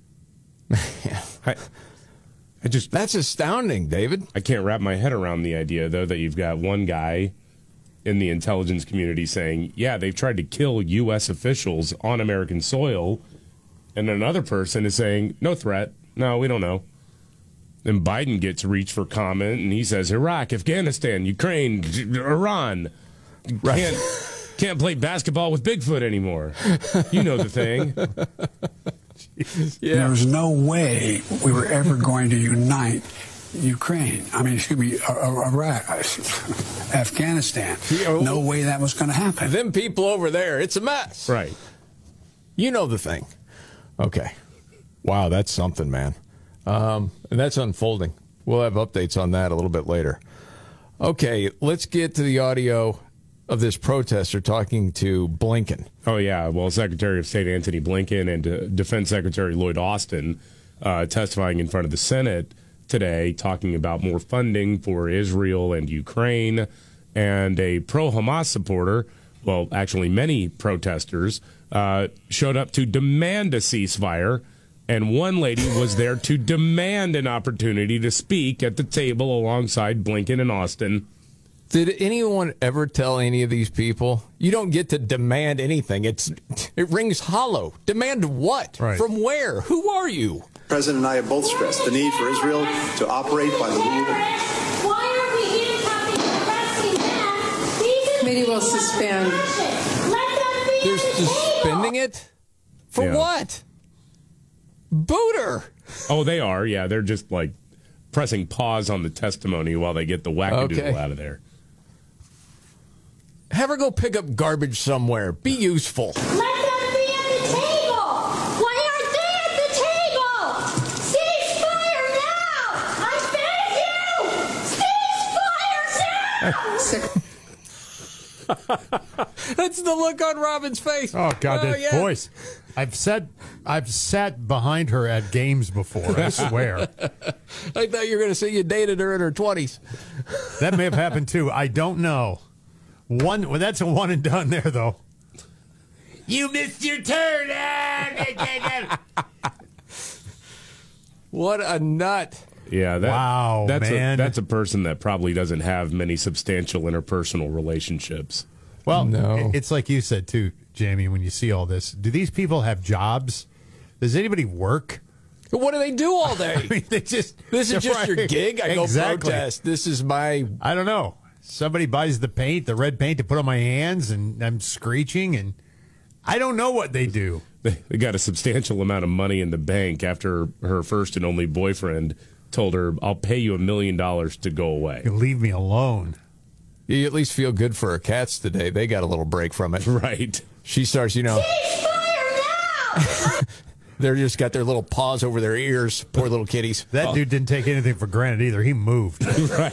That's astounding, David. I can't wrap my head around the idea, though, that you've got one guy in the intelligence community saying, yeah, they've tried to kill U.S. officials on American soil, and another person is saying, no threat. No, we don't know. Then Biden gets reached for comment, and he says, Iraq, Afghanistan, Ukraine, Iran. Right. Can't play basketball with Bigfoot anymore. You know the thing. Yeah. There was no way we were ever going to unite Ukraine. Iraq, Afghanistan. No way that was going to happen. Them people over there, it's a mess. Right. You know the thing. Okay. Wow, that's something, man. And that's unfolding. We'll have updates on that a little bit later. Okay, let's get to the audio of this protester talking to Blinken. Oh, yeah. Well, Secretary of State Antony Blinken and Defense Secretary Lloyd Austin testifying in front of the Senate today, talking about more funding for Israel and Ukraine. And a pro-Hamas supporter, well, actually many protesters, showed up to demand a ceasefire. And one lady was there to demand an opportunity to speak at the table alongside Blinken and Austin. Did anyone ever tell any of these people, you don't get to demand anything? It rings hollow. Demand what? Right. From where? Who are you? The President and I have both stressed the need for Israel to operate by the rule. Why are we handcuffing and arresting them? Committee will suspend. They're suspending it? For what? Booter. Oh, they are. Yeah, they're just like pressing pause on the testimony while they get the wackadoodle out of there. Have her go pick up garbage somewhere. Be useful. Let them be at the table. Why aren't they at the table? Ceasefire now. I beg you. Ceasefire now. That's the look on Robin's face. Oh God, that voice! I've sat behind her at games before. I swear. I thought you were going to say you dated her in her 20s. That may have happened too. I don't know. That's a one and done there, though. You missed your turn. What a nut. Yeah. Wow, man. That's a person that probably doesn't have many substantial interpersonal relationships. Well, no. It's like you said, too, Jamie, when you see all this. Do these people have jobs? Does anybody work? What do they do all day? I mean, this is just your gig? I go protest. This is my... I don't know. Somebody buys the paint, the red paint to put on my hands, and I'm screeching, and I don't know what they do. They got a substantial amount of money in the bank after her first and only boyfriend told her, I'll pay you $1 million to go away. You leave me alone. You at least feel good for her cats today. They got a little break from it. Right. She starts, Ceasefire now. They're just got their little paws over their ears. Poor little kitties. That dude didn't take anything for granted either. He moved. Right.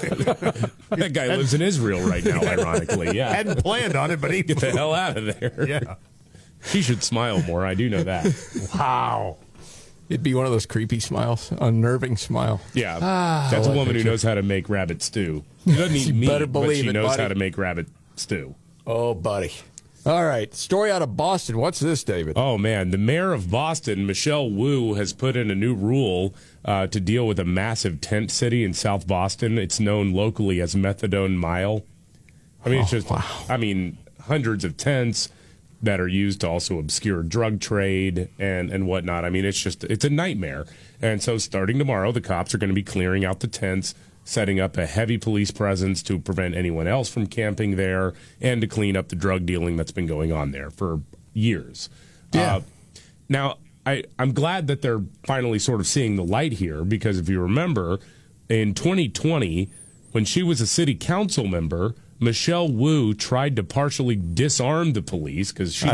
That guy lives in Israel right now, ironically. Yeah. Hadn't planned on it, but he Get the hell out of there. Yeah. He should smile more. I do know that. Wow. It'd be one of those creepy smiles, unnerving smile. Yeah. That's a woman who knows how to make rabbit stew. She doesn't eat meat, but she knows how to make rabbit stew. Oh, buddy. All right. Story out of Boston. What's this, David? Oh, man. The mayor of Boston, Michelle Wu, has put in a new rule to deal with a massive tent city in South Boston. It's known locally as Methadone Mile. I mean, it's just, hundreds of tents that are used to also obscure drug trade and whatnot. I mean, it's a nightmare. And so starting tomorrow, the cops are going to be clearing out the tents, setting up a heavy police presence to prevent anyone else from camping there and to clean up the drug dealing that's been going on there for years. Yeah. Now, I'm glad that they're finally sort of seeing the light here, because if you remember, in 2020, when she was a city council member, Michelle Wu tried to partially disarm the police because she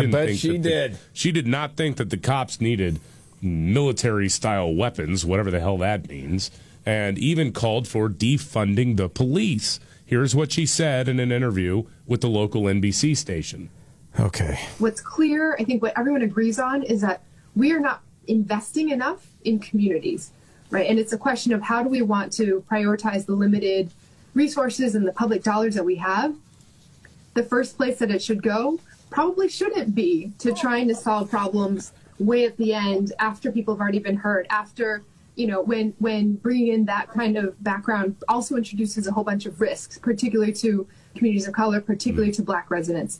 she did not think that the cops needed military-style weapons, whatever the hell that means, and even called for defunding the police. Here's what she said in an interview with the local NBC station. Okay. What's clear, I think what everyone agrees on, is that we are not investing enough in communities, right? And it's a question of how do we want to prioritize the limited resources and the public dollars that we have. The first place that it should go probably shouldn't be to trying to solve problems way at the end after people have already been hurt, after, when bringing in that kind of background also introduces a whole bunch of risks, particularly to communities of color, particularly to Black residents.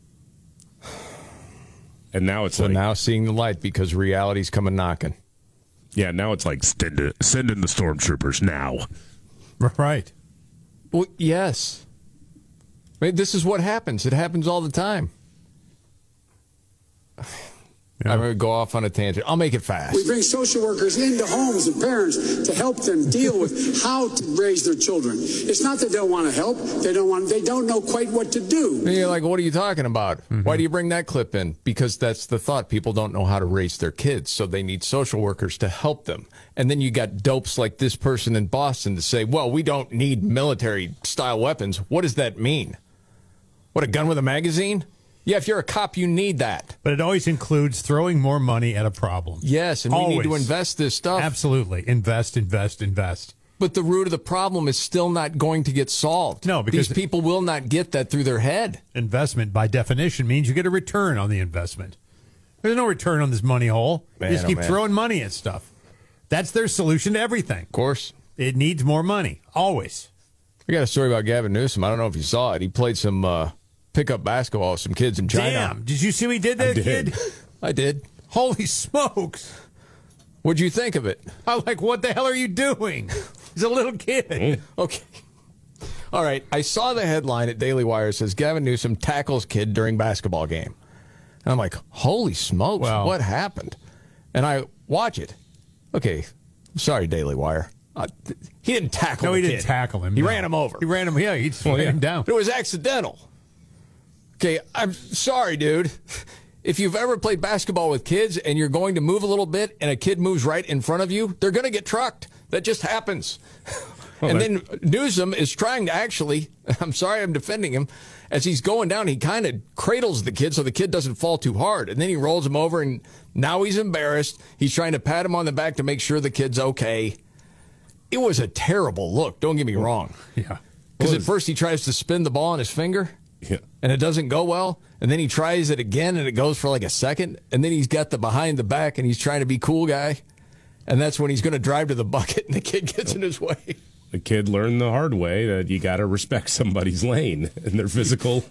And now it's now seeing the light because reality's coming knocking. Yeah, now it's like send in the stormtroopers now. Right. Well, yes. I mean, this is what happens. It happens all the time. I'm going to go off on a tangent. I'll make it fast. We bring social workers into homes and parents to help them deal with how to raise their children. It's not that they don't want to help. They don't know quite what to do. And you're like, what are you talking about? Why do you bring that clip in? Because that's the thought. People don't know how to raise their kids, so they need social workers to help them. And then you got dopes like this person in Boston to say, well, we don't need military-style weapons. What does that mean? What, a gun with a magazine? Yeah, if you're a cop, you need that. But it always includes throwing more money at a problem. Yes, and we need to invest this stuff. Absolutely. Invest, invest, invest. But the root of the problem is still not going to get solved. No, because these people will not get that through their head. Investment, by definition, means you get a return on the investment. There's no return on this money hole. You just keep throwing money at stuff. That's their solution to everything. Of course. It needs more money. Always. I got a story about Gavin Newsom. I don't know if you saw it. He played some pickup basketball with some kids in China. Damn. Did you see what he did there, kid? I did. Holy smokes. What'd you think of it? I'm like, what the hell are you doing? He's a little kid. Okay. All right. I saw the headline at Daily Wire. It says, Gavin Newsom tackles kid during basketball game. And I'm like, holy smokes, what happened? And I watch it. Okay. Sorry, Daily Wire. He didn't tackle No, the he kid. didn't tackle him. He no. ran him over. He ran him, yeah, he just ran him down. It was accidental. Okay, I'm sorry, dude. If you've ever played basketball with kids and you're going to move a little bit and a kid moves right in front of you, they're going to get trucked. That just happens. And then Newsom is trying to actually, I'm sorry I'm defending him, as he's going down, he kind of cradles the kid so the kid doesn't fall too hard. And then he rolls him over, and now he's embarrassed. He's trying to pat him on the back to make sure the kid's okay. It was a terrible look, don't get me wrong. Yeah. Because at first he tries to spin the ball on his finger, and it doesn't go well. And then he tries it again, and it goes for like a second. And then he's got the behind the back, and he's trying to be cool guy. And that's when he's going to drive to the bucket, and the kid gets in his way. The kid learned the hard way that you got to respect somebody's lane and their physical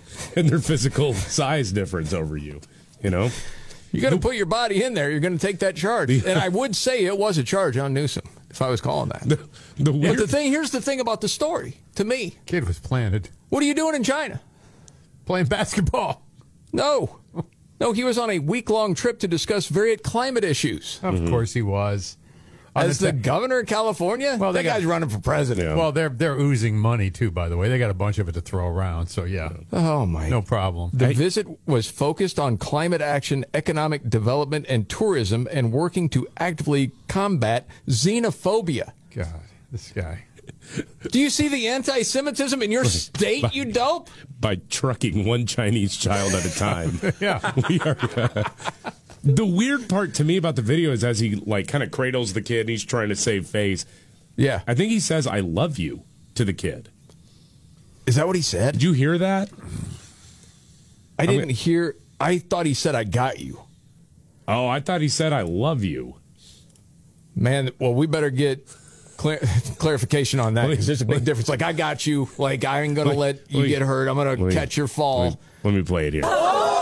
size difference over you. You know, you got to put your body in there. You're going to take that charge, and I would say it was a charge on Newsom if I was calling that. Here's the thing about the story. To me, kid was planted. What are you doing in China? Playing basketball. No, he was on a week-long trip to discuss various climate issues. Of course he was. As the governor of California? Well, that guy's running for president. Yeah. Well, they're oozing money, too, by the way. They got a bunch of it to throw around, so yeah. Oh, my. No problem. The visit was focused on climate action, economic development, and tourism, and working to actively combat xenophobia. God, this guy. Do you see the anti-Semitism in your state, you dope? By trucking one Chinese child at a time. Yeah. We are... The weird part to me about the video is as he kind of cradles the kid and he's trying to save face. Yeah. I think he says, "I love you" to the kid. Is that what he said? Did you hear that? I didn't hear. I thought he said, "I got you." Oh, I thought he said, "I love you." Man, well, we better get clarification on that because there's a big difference. Like, I got you. Like, I ain't going to let you get hurt. I'm going to catch your fall. Let me play it here.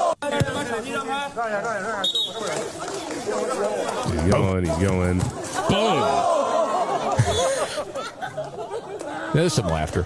He's going. Boom! There's some laughter.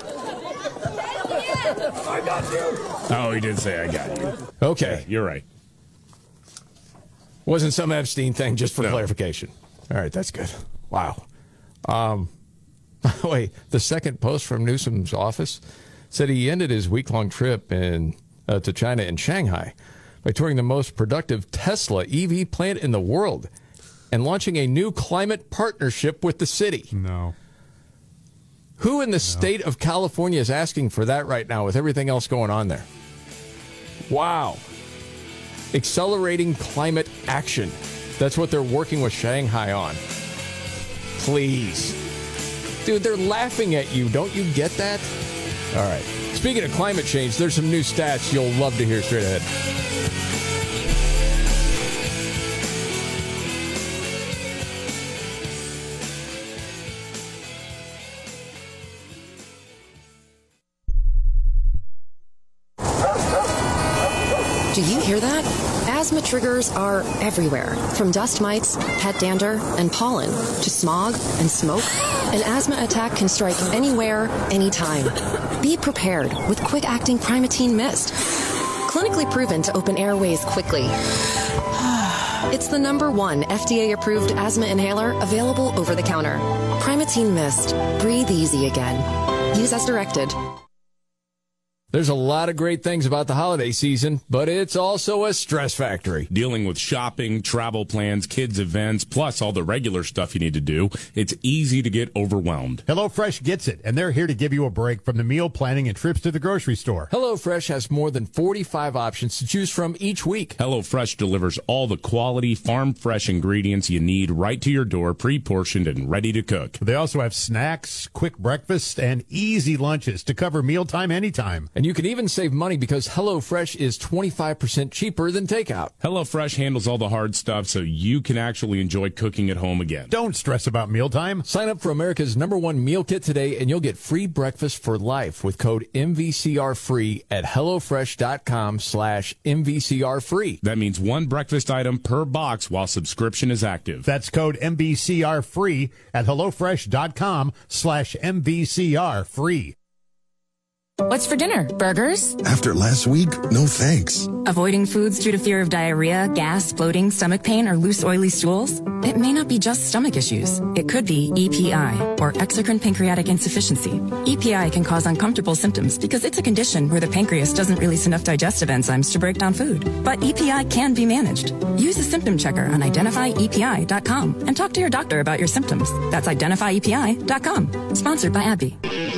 I got you. Oh, he did say, "I got you." Okay. Yeah, you're right. Wasn't some Epstein thing, just for clarification. All right, that's good. Wow. By the way, the second post from Newsom's office said he ended his week-long trip to China in Shanghai by touring the most productive Tesla EV plant in the world and launching a new climate partnership with the city. No. Who in the state of California is asking for that right now with everything else going on there? Wow. Accelerating climate action. That's what they're working with Shanghai on. Please. Dude, they're laughing at you. Don't you get that? All right. Speaking of climate change, there's some new stats you'll love to hear straight ahead. Do you hear that? Asthma triggers are everywhere, from dust mites, pet dander, and pollen, to smog and smoke. An asthma attack can strike anywhere, anytime. Be prepared with quick-acting Primatene Mist. Clinically proven to open airways quickly It's the #1 FDA-approved asthma inhaler available over the counter. Primatene Mist. Breathe easy again. Use as directed. There's a lot of great things about the holiday season, but it's also a stress factory. Dealing with shopping, travel plans, kids' events, plus all the regular stuff you need to do, it's easy to get overwhelmed. HelloFresh gets it, and they're here to give you a break from the meal planning and trips to the grocery store. HelloFresh has more than 45 options to choose from each week. HelloFresh delivers all the quality, farm-fresh ingredients you need right to your door, pre-portioned and ready to cook. They also have snacks, quick breakfast, and easy lunches to cover mealtime anytime. And you can even save money because HelloFresh is 25% cheaper than takeout. HelloFresh handles all the hard stuff so you can actually enjoy cooking at home again. Don't stress about mealtime. Sign up for America's #1 meal kit today and you'll get free breakfast for life with code MVCRFREE at HelloFresh.com/MVCRFree. That means one breakfast item per box while subscription is active. That's code MVCRFREE at HelloFresh.com/MVCRFree. What's for dinner? Burgers? After last week, no thanks. Avoiding foods due to fear of diarrhea, gas, bloating, stomach pain, or loose, oily stools? It may not be just stomach issues. It could be EPI, or exocrine pancreatic insufficiency. EPI can cause uncomfortable symptoms because it's a condition where the pancreas doesn't release enough digestive enzymes to break down food. But EPI can be managed. Use a symptom checker on identifyepi.com and talk to your doctor about your symptoms. That's identifyepi.com. Sponsored by AbbVie.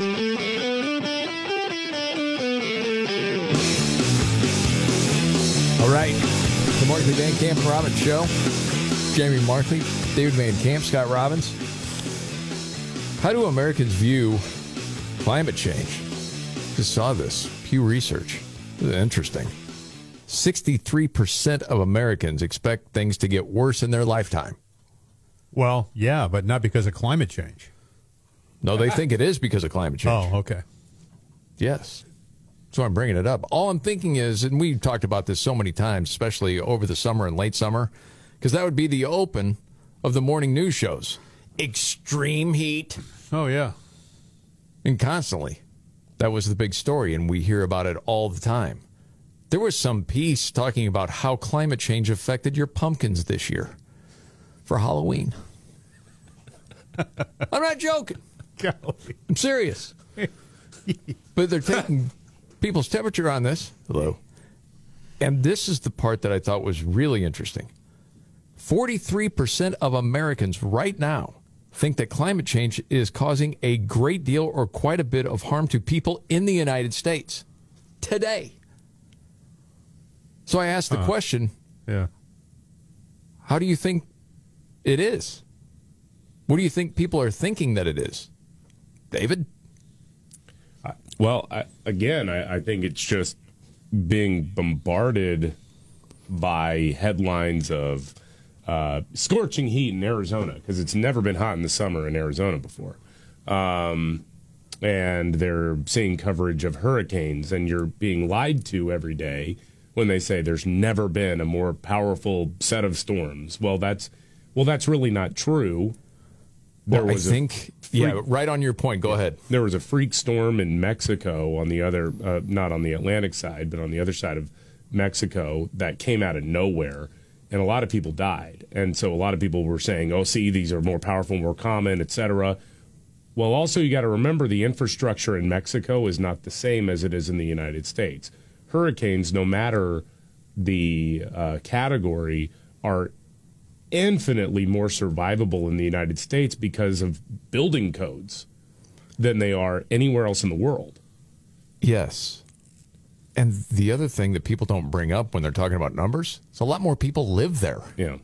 All right, the Markley, Van Camp, and Robbins Show. Jamie Markley, David Van Camp, Scott Robbins. How do Americans view climate change? Just saw this. Pew Research. This is interesting. 63% of Americans expect things to get worse in their lifetime. Well, yeah, but not because of climate change. No, they think it is because of climate change. Oh, okay. Yes. So I'm bringing it up. All I'm thinking is, and we've talked about this so many times, especially over the summer and late summer, because that would be the open of the morning news shows. Extreme heat. Oh, yeah. And constantly. That was the big story, and we hear about it all the time. There was some piece talking about how climate change affected your pumpkins this year for Halloween. I'm not joking. Golly. I'm serious. But they're taking people's temperature on this. Hello. And this is the part that I thought was really interesting. 43% of Americans right now think that climate change is causing a great deal or quite a bit of harm to people in the United States today. So I asked the question, how do you think it is? What do you think people are thinking that it is? David? Well, I think it's just being bombarded by headlines of scorching heat in Arizona, because it's never been hot in the summer in Arizona before. And they're seeing coverage of hurricanes, and you're being lied to every day when they say there's never been a more powerful set of storms. Well, that's really not true. Right on your point. Go ahead. There was a freak storm in Mexico on the other, not on the Atlantic side, but on the other side of Mexico that came out of nowhere, and a lot of people died. And so a lot of people were saying, oh, see, these are more powerful, more common, et cetera. Well, also, you got to remember the infrastructure in Mexico is not the same as it is in the United States. Hurricanes, no matter the category, are infinitely more survivable in the United States because of building codes than they are anywhere else in the world. Yes. And the other thing that people don't bring up when they're talking about numbers, is a lot more people live there. Yeah.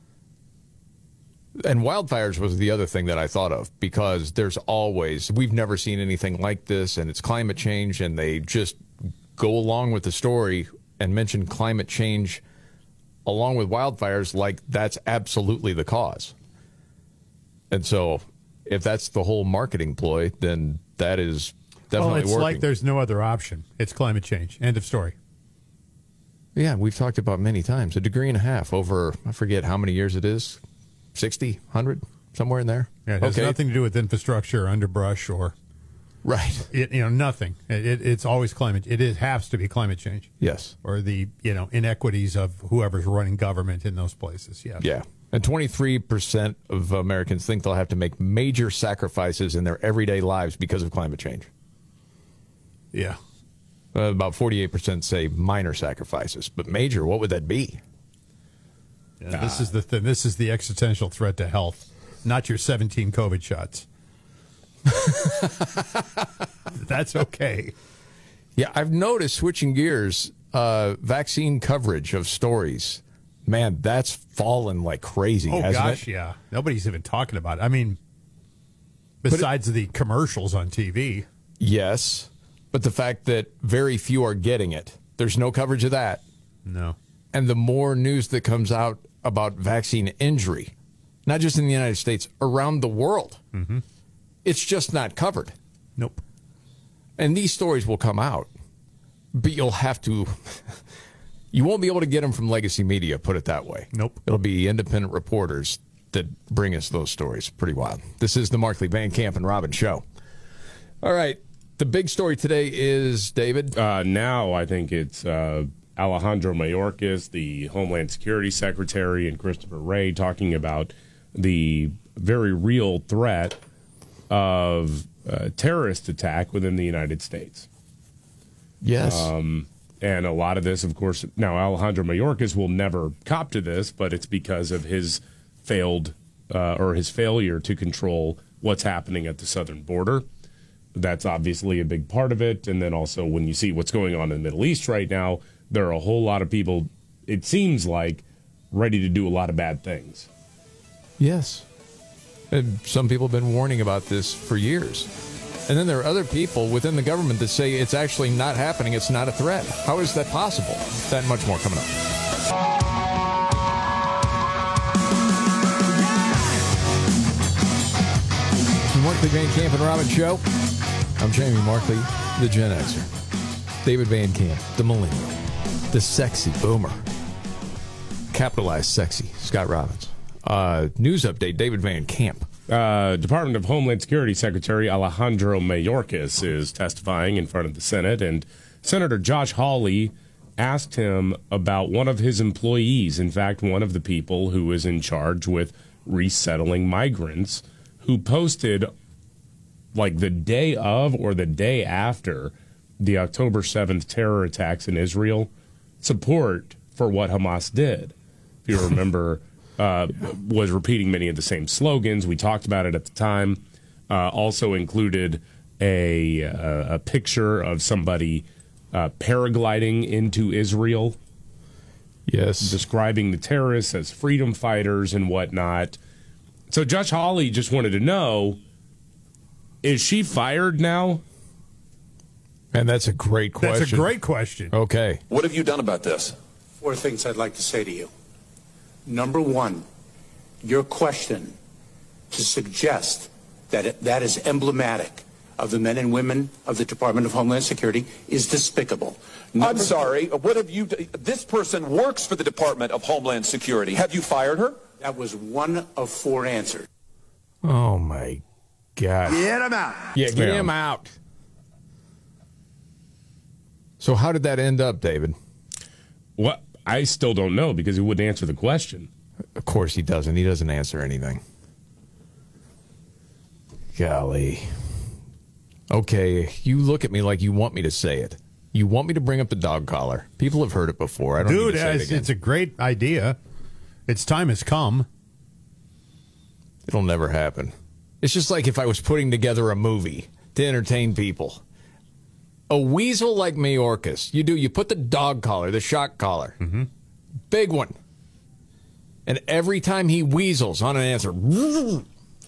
And wildfires was the other thing that I thought of, because we've never seen anything like this, and it's climate change, and they just go along with the story and mention climate change along with wildfires like that's absolutely the cause. And so if that's the whole marketing ploy, then that is definitely it's working. like there's no other option. It's climate change. End of story. Yeah, we've talked about many times. 1.5 degrees over, I forget how many years it is, 60, 100, somewhere in there. Yeah, it has nothing to do with infrastructure or underbrush or Right. Nothing. It's always climate. It has to be climate change. Yes. Or the inequities of whoever's running government in those places. Yes. Yeah. And 23% of Americans think they'll have to make major sacrifices in their everyday lives because of climate change. Yeah. About 48% say minor sacrifices, but major, what would that be? Yeah, this is the thing. This is the existential threat to health, not your 17 COVID shots. That's okay. Yeah, I've noticed, switching gears, vaccine coverage of stories. Man, that's fallen like crazy, hasn't gosh, it? yeah. Nobody's even talking about it. I mean, besides the commercials on TV. Yes, but the fact that very few are getting it. There's no coverage of that. No. And the more news that comes out about vaccine injury, not just in the United States, around the world, it's just not covered. Nope. And these stories will come out, but you'll have to... You won't be able to get them from legacy media, put it that way. Nope. It'll be independent reporters that bring us those stories. Pretty wild. This is the Markley, Van Camp, and Robbins Show. All right. The big story today is, David? Now I think it's Alejandro Mayorkas, the Homeland Security Secretary, and Christopher Wray talking about the very real threat of a terrorist attack within the United States. Yes. And a lot of this, of course, now Alejandro Mayorkas will never cop to this, but it's because of his his failure to control what's happening at the southern border. That's obviously a big part of it. And then also when you see what's going on in the Middle East right now, there are a whole lot of people, it seems like, ready to do a lot of bad things. Yes. And some people have been warning about this for years. And then there are other people within the government that say it's actually not happening. It's not a threat. How is that possible? That and much more coming up. The Markley, Van Camp, and Robbins Show. I'm Jamie Markley, the Gen Xer. David Van Camp, the millennial. The sexy boomer. Capitalized sexy, Scott Robbins. News update, David Van Camp. Department of Homeland Security Secretary Alejandro Mayorkas is testifying in front of the Senate, and Senator Josh Hawley asked him about one of his employees, in fact, one of the people who is in charge with resettling migrants, who posted like the day of or the day after the October 7th terror attacks in Israel, support for what Hamas did. If you remember... was repeating many of the same slogans. We talked about it at the time. Also included a picture of somebody paragliding into Israel. Yes. Describing the terrorists as freedom fighters and whatnot. So Josh Hawley just wanted to know, is she fired now? And that's a great question. That's a great question. Okay. What have you done about this? 4 things I'd like to say to you. Number one, your question to suggest that that is emblematic of the men and women of the Department of Homeland Security is despicable. I'm sorry. What have you? This person works for the Department of Homeland Security. Have you fired her? That was 1 of 4 answers. Oh, my God. Get him out. Yeah, get him out. So how did that end up, David? What? I still don't know because he wouldn't answer the question. Of course he doesn't. He doesn't answer anything. Golly. Okay, you look at me like you want me to say it. You want me to bring up the dog collar. People have heard it before. I don't need to say it again. It's a great idea. Its time has come. It'll never happen. It's just like if I was putting together a movie to entertain people. A weasel like Mayorkas, you put the dog collar, the shock collar, big one. And every time he weasels on an answer, who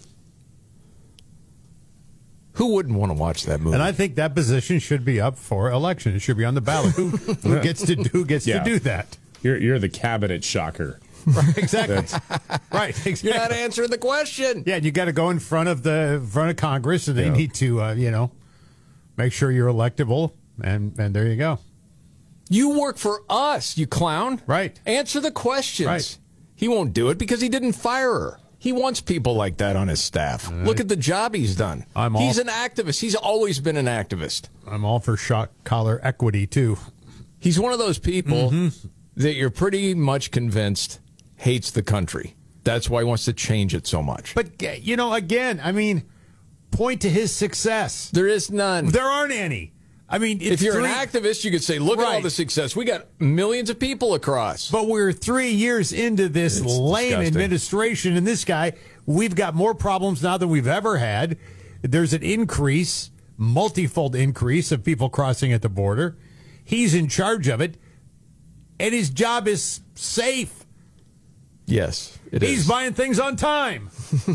wouldn't want to watch that movie? And I think that position should be up for election. It should be on the ballot. Who gets to do that? You're the cabinet shocker. Right, exactly. Right, exactly. You're not answering the question. Yeah, you got to go in front of Congress, and they need to, make sure you're electable, and there you go. You work for us, you clown. Right. Answer the questions. Right. He won't do it because he didn't fire her. He wants people like that on his staff. Look at the job he's done. He's an activist. He's always been an activist. I'm all for shock collar equity, too. He's one of those people that you're pretty much convinced hates the country. That's why he wants to change it so much. But, again, point to his success. There is none. There aren't any. If you're an activist, you could say, look at all the success. We got millions of people across. But we're 3 years into this lame disgusting administration, and this guy, we've got more problems now than we've ever had. There's an increase, multifold increase of people crossing at the border. He's in charge of it, and his job is safe. Yes, it He's is. buying things on time.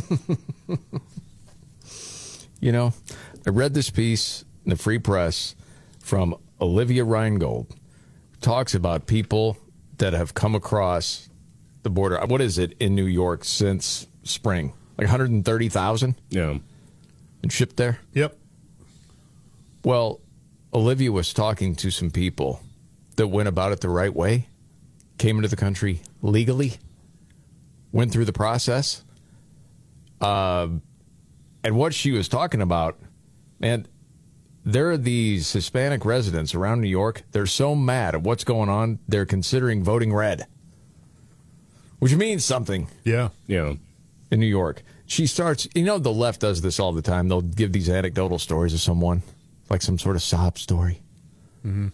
I read this piece in the Free Press from Olivia Reingold. Talks about people that have come across the border. What is it in New York since spring? Like 130,000? Yeah. And shipped there? Yep. Well, Olivia was talking to some people that went about it the right way, came into the country legally, went through the process. And what she was talking about, man, there are these Hispanic residents around New York. They're so mad at what's going on, they're considering voting red, which means something. Yeah. Yeah. In New York. She starts, the left does this all the time. They'll give these anecdotal stories of someone, like some sort of sob story. Mm-hmm.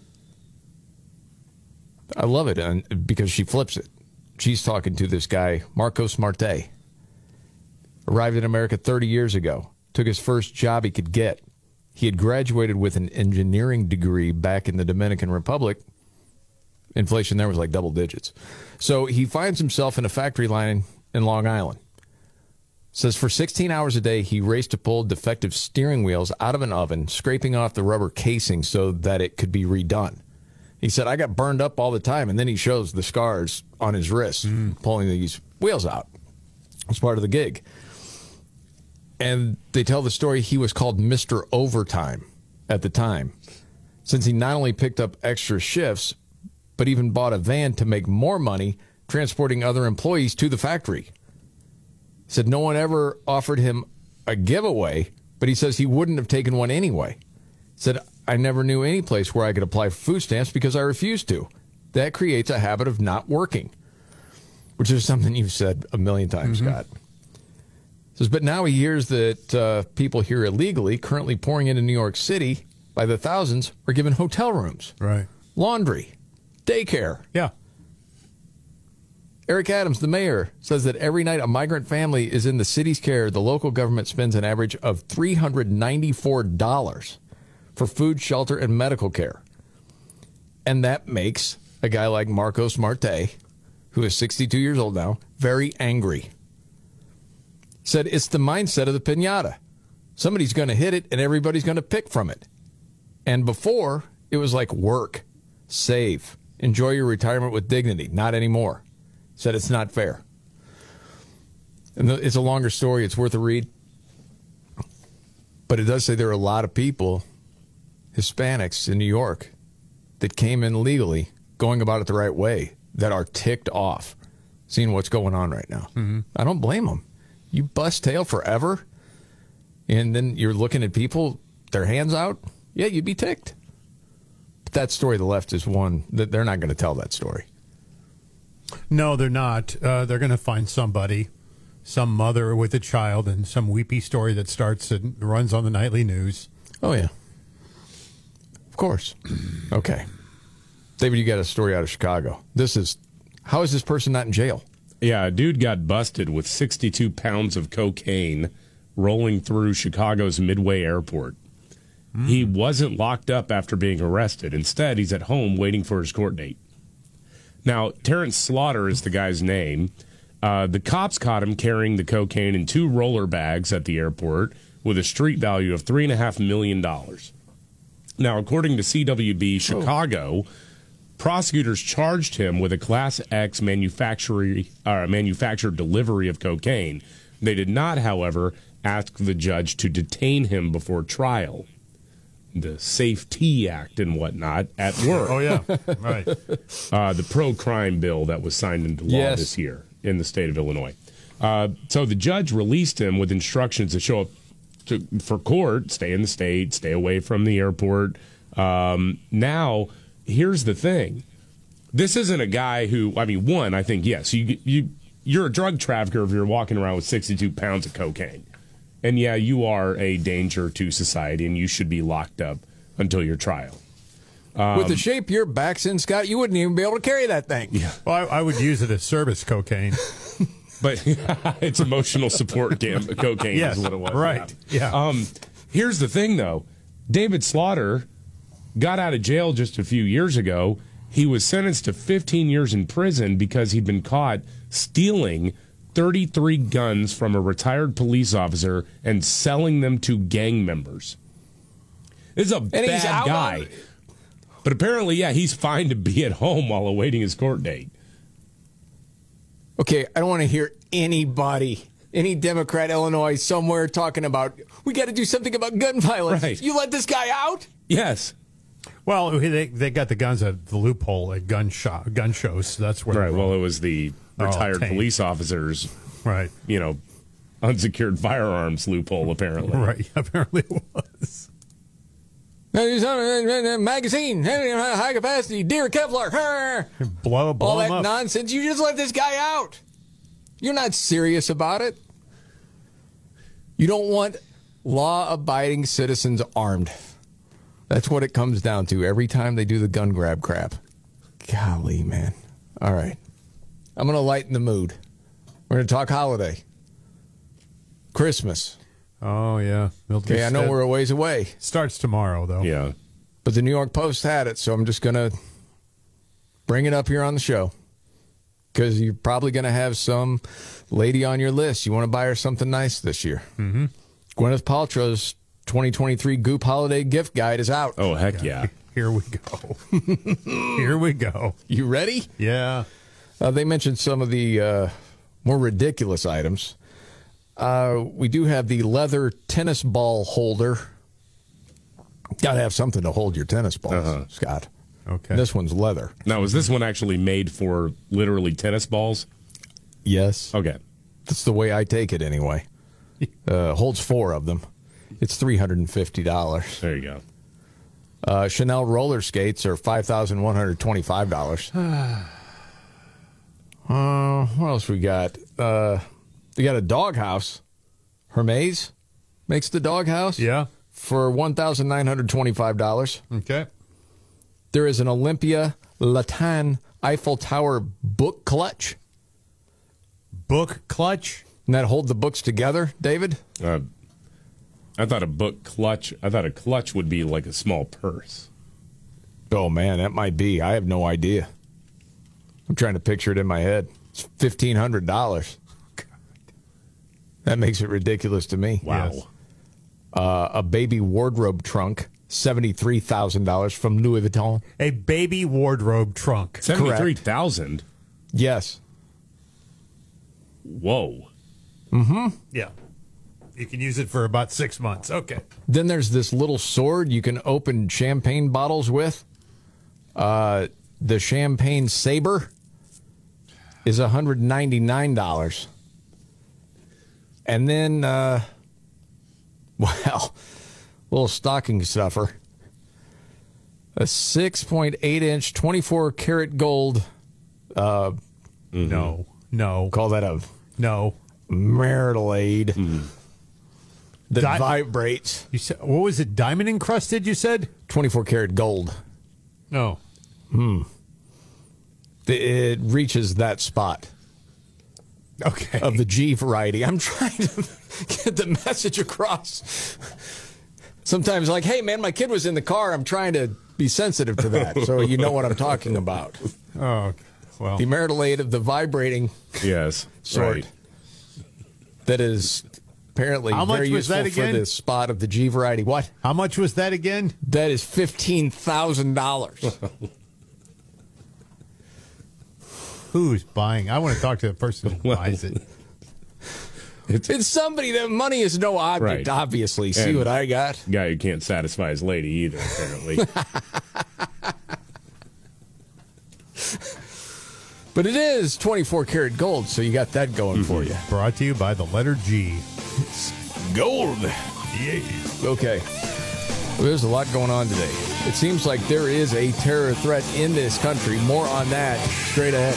I love it because she flips it. She's talking to this guy, Marcos Marte. Arrived in America 30 years ago. Took his first job he could get. He had graduated with an engineering degree back in the Dominican Republic. Inflation there was like double digits. So he finds himself in a factory line in Long Island. Says for 16 hours a day, he raced to pull defective steering wheels out of an oven, scraping off the rubber casing so that it could be redone. He said, I got burned up all the time. And then he shows the scars on his wrists, pulling these wheels out. It's part of the gig. And they tell the story he was called Mr. Overtime at the time, since he not only picked up extra shifts, but even bought a van to make more money transporting other employees to the factory. Said no one ever offered him a giveaway, but he says he wouldn't have taken one anyway. Said, I never knew any place where I could apply for food stamps because I refused to. That creates a habit of not working, which is something you've said a million times, Scott. Says, but now he hears that people here illegally, currently pouring into New York City by the thousands, are given hotel rooms, right, laundry, daycare. Yeah. Eric Adams, the mayor, says that every night a migrant family is in the city's care, the local government spends an average of $394 for food, shelter, and medical care. And that makes a guy like Marcos Marte, who is 62 years old now, very angry. Said it's the mindset of the piñata. Somebody's going to hit it and everybody's going to pick from it. And before, it was like work, save, enjoy your retirement with dignity. Not anymore. Said it's not fair. And it's a longer story. It's worth a read. But it does say there are a lot of people, Hispanics in New York, that came in legally, going about it the right way, that are ticked off, seeing what's going on right now. I don't blame them. You bust tail forever, and then you're looking at people, their hands out, yeah, you'd be ticked. But that story, the left, is one that they're not going to tell that story. No, they're not. They're going to find somebody, some mother with a child, and some weepy story that starts and runs on the nightly news. Oh, yeah. Of course. Okay. David, you got a story out of Chicago. How is this person not in jail? Yeah, a dude got busted with 62 pounds of cocaine rolling through Chicago's Midway Airport. He wasn't locked up after being arrested. Instead, he's at home waiting for his court date. Now, Terrence Slaughter is the guy's name. The cops caught him carrying the cocaine in 2 roller bags at the airport with a street value of $3.5 million. Now, according to CWB Chicago, prosecutors charged him with a Class X manufactured delivery of cocaine. They did not, however, ask the judge to detain him before trial. The Safety Act and whatnot at work. Oh, yeah, right. The pro-crime bill that was signed into law this year in the state of Illinois. So the judge released him with instructions to show up for court, stay in the state, stay away from the airport. Now, here's the thing. This isn't a guy who, I mean, one, I think, yes, you're a drug trafficker if you're walking around with 62 pounds of cocaine. And yeah, you are a danger to society, and you should be locked up until your trial. With the shape your back's in, Scott, you wouldn't even be able to carry that thing. Yeah. Well, I would use it as service cocaine. But it's emotional support cocaine yes, is what it was. Right, yeah. Here's the thing, though. David Slaughter got out of jail just a few years ago. He was sentenced to 15 years in prison because he'd been caught stealing 33 guns from a retired police officer and selling them to gang members. This is a bad guy. But apparently, yeah, he's fine to be at home while awaiting his court date. Okay, I don't want to hear anybody, any Democrat, Illinois, somewhere talking about, we got to do something about gun violence. Right. You let this guy out? Yes. Well, they got the guns at the loophole at gun shows. So that's where. Right. Well, it was the retired police officers. Right. You know, unsecured firearms loophole. Apparently. Right. Apparently it was. Magazine, high capacity, deer Kevlar. Blow all that up. nonsense. You just let this guy out. You're not serious about it. You don't want law-abiding citizens armed. That's what it comes down to every time they do the gun grab crap. Golly, man. All right. I'm going to lighten the mood. We're going to talk holiday. Christmas. Oh, yeah. Okay, I know we're a ways away. Starts tomorrow, though. Yeah. But the New York Post had it, so I'm just going to bring it up here on the show. Because you're probably going to have some lady on your list. You want to buy her something nice this year. Mm-hmm. Gwyneth Paltrow's 2023 Goop Holiday Gift Guide is out. Oh, heck yeah. Here we go. Here we go. You ready? Yeah. They mentioned some of the more ridiculous items. We do have the leather tennis ball holder. Got to have something to hold your tennis balls, Scott. Okay. This one's leather. Now, is this one actually made for literally tennis balls? Yes. Okay. That's the way I take it anyway. Holds 4 of them. It's $350. There you go. Chanel roller skates are $5,125. What else we got? They got a doghouse. Hermes makes the doghouse. Yeah. For $1,925. Okay. There is an Olympia Latan Eiffel Tower book clutch. Book clutch? And that hold the books together, David? I thought a clutch would be like a small purse. Oh, man, that might be. I have no idea. I'm trying to picture it in my head. It's $1,500. That makes it ridiculous to me. Wow. Yes. A baby wardrobe trunk, $73,000 from Louis Vuitton. A baby wardrobe trunk. $73,000? Yes. Whoa. Mm-hmm. Yeah. You can use it for about 6 months. Okay. Then there's this little sword you can open champagne bottles with. The champagne saber is $199. And then, little stocking stuffer. A 6.8-inch, 24-karat gold. No. Call that a marital aid that vibrates. You said, what was it? Diamond encrusted, you said? 24-karat gold. No. It reaches that spot. Okay. Of the G variety. I'm trying to get the message across. Sometimes like, hey, man, my kid was in the car. I'm trying to be sensitive to that. So you know what I'm talking about. Oh, well. The marital aid of the vibrating sword. Right. That is apparently very useful for the spot of the G variety. What? How much was that again? That is $15,000. Who's buying? I want to talk to the person who buys it. It's somebody that money is no object, obviously. See And what I got? Guy who can't satisfy his lady either, apparently. But it is 24 karat gold, so you got that going for you. Brought to you by the letter G. Gold. Yeah. Okay. Well, there's a lot going on today. It seems like there is a terror threat in this country. More on that straight ahead.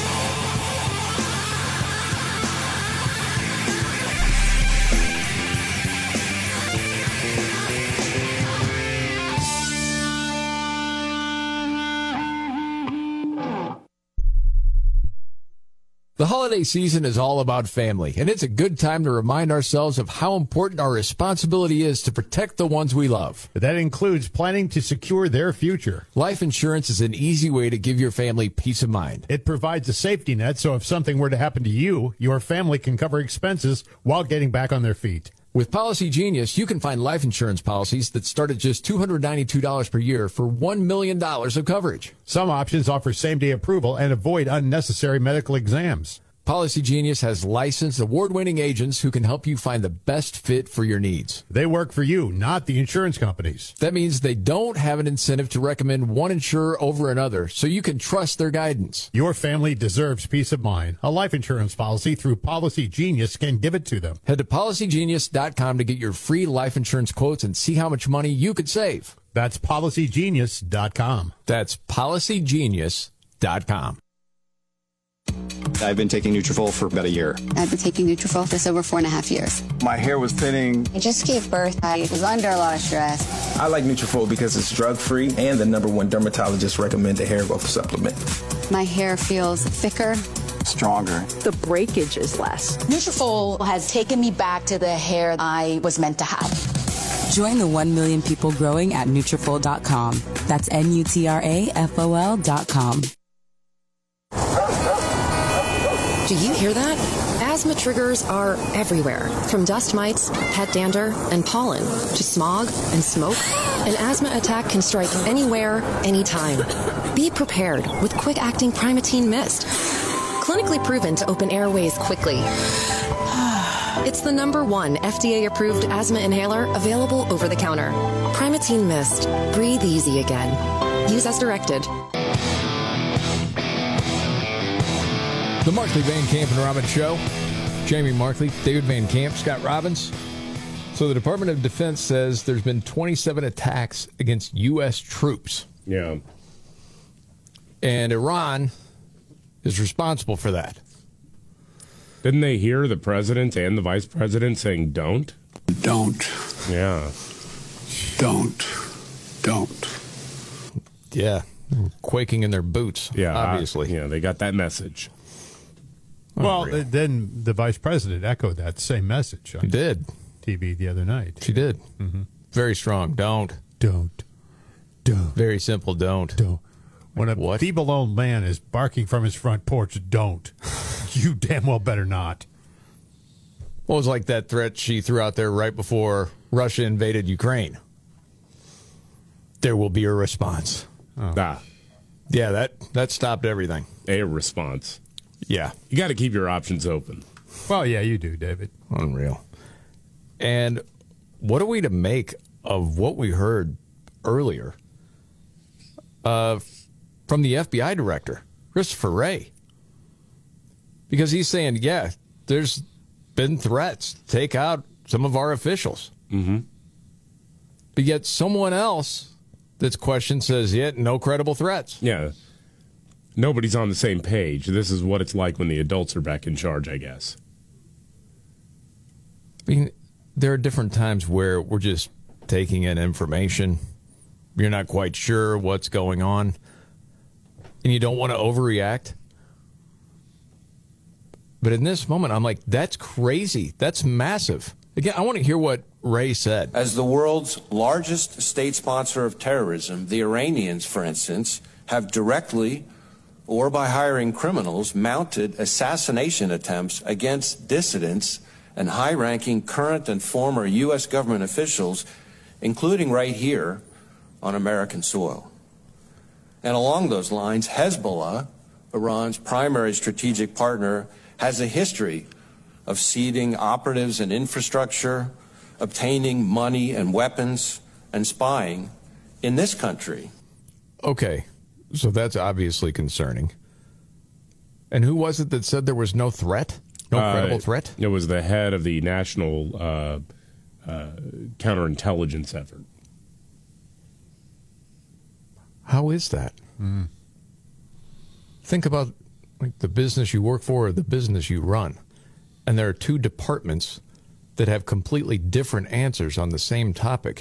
The holiday season is all about family, and it's a good time to remind ourselves of how important our responsibility is to protect the ones we love. That includes planning to secure their future. Life insurance is an easy way to give your family peace of mind. It provides a safety net, so if something were to happen to you, your family can cover expenses while getting back on their feet. With Policy Genius, you can find life insurance policies that start at just $292 per year for $1 million of coverage. Some options offer same-day approval and avoid unnecessary medical exams. Policy Genius has licensed, award-winning agents who can help you find the best fit for your needs. They work for you, not the insurance companies. That means they don't have an incentive to recommend one insurer over another, so you can trust their guidance. Your family deserves peace of mind. A life insurance policy through Policy Genius can give it to them. Head to PolicyGenius.com to get your free life insurance quotes and see how much money you could save. That's PolicyGenius.com. That's PolicyGenius.com. I've been taking Nutrafol for about a year. I've been taking Nutrafol for just over 4.5 years. My hair was thinning. I just gave birth. I was under a lot of stress. I like Nutrafol because it's drug-free and the #1 dermatologist recommended hair growth supplement. My hair feels thicker, stronger. The breakage is less. Nutrafol has taken me back to the hair I was meant to have. Join the 1 million people growing at Nutrafol.com. That's Nutrafol.com. Do you hear that? Asthma triggers are everywhere, from dust mites, pet dander, and pollen, to smog and smoke. An asthma attack can strike anywhere, anytime. Be prepared with quick-acting Primatene Mist. Clinically proven to open airways quickly. It's the #1 FDA-approved asthma inhaler available over the counter. Primatene Mist. Breathe easy again. Use as directed. The Markley, Van Camp, and Robbins Show. Jamie Markley, David Van Camp, Scott Robbins. So the Department of Defense says there's been 27 attacks against U.S. troops. Yeah. And Iran is responsible for that. Didn't they hear the president and the vice president saying don't? Don't. Yeah. Don't. Yeah. Quaking in their boots, obviously. Yeah, they got that message. Well, then the vice president echoed that same message on TV the other night. She did. Mm-hmm. Very strong. Don't. Very simple. Don't. When a feeble old man is barking from his front porch, don't. You damn well better not. What was like that threat she threw out there right before Russia invaded Ukraine? There will be a response. Yeah, that stopped everything. A response. Yeah. You got to keep your options open. Well, yeah, you do, David. Unreal. And what are we to make of what we heard earlier from the FBI director, Christopher Wray? Because he's saying, there's been threats to take out some of our officials. Mm-hmm. But yet someone else that's questioned says, no credible threats. Yeah. Nobody's on the same page. This is what it's like when the adults are back in charge, I guess. I mean, there are different times where we're just taking in information. You're not quite sure what's going on, and you don't want to overreact. But in this moment, I'm like, that's crazy. That's massive. Again, I want to hear what Wray said. As the world's largest state sponsor of terrorism, the Iranians, for instance, have directly or by hiring criminals mounted assassination attempts against dissidents and high-ranking current and former U.S. government officials, including right here on American soil. And along those lines, Hezbollah, Iran's primary strategic partner, has a history of seeding operatives and infrastructure, obtaining money and weapons, and spying in this country. Okay, so that's obviously concerning. And who was it that said there was no threat? No credible threat? It was the head of the national counterintelligence effort. How is that? Think about like the business you work for or the business you run. And there are two departments that have completely different answers on the same topic.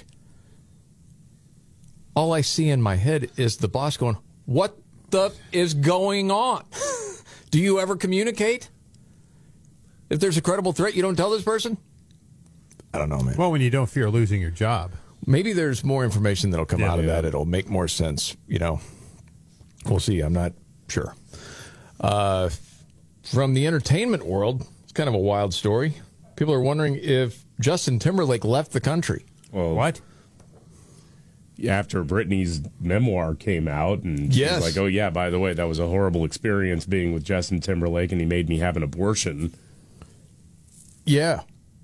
All I see in my head is the boss going, what the is going on? Do you ever communicate? If there's a credible threat, you don't tell this person? I don't know, man. Well, when you don't fear losing your job. Maybe there's more information that'll come out of that. It'll make more sense, you know. We'll see. I'm not sure. From the entertainment world, it's kind of a wild story. People are wondering if Justin Timberlake left the country. Well, what? After Britney's memoir came out, and she was like, oh, yeah, by the way, that was a horrible experience being with Justin Timberlake, and he made me have an abortion. Yeah.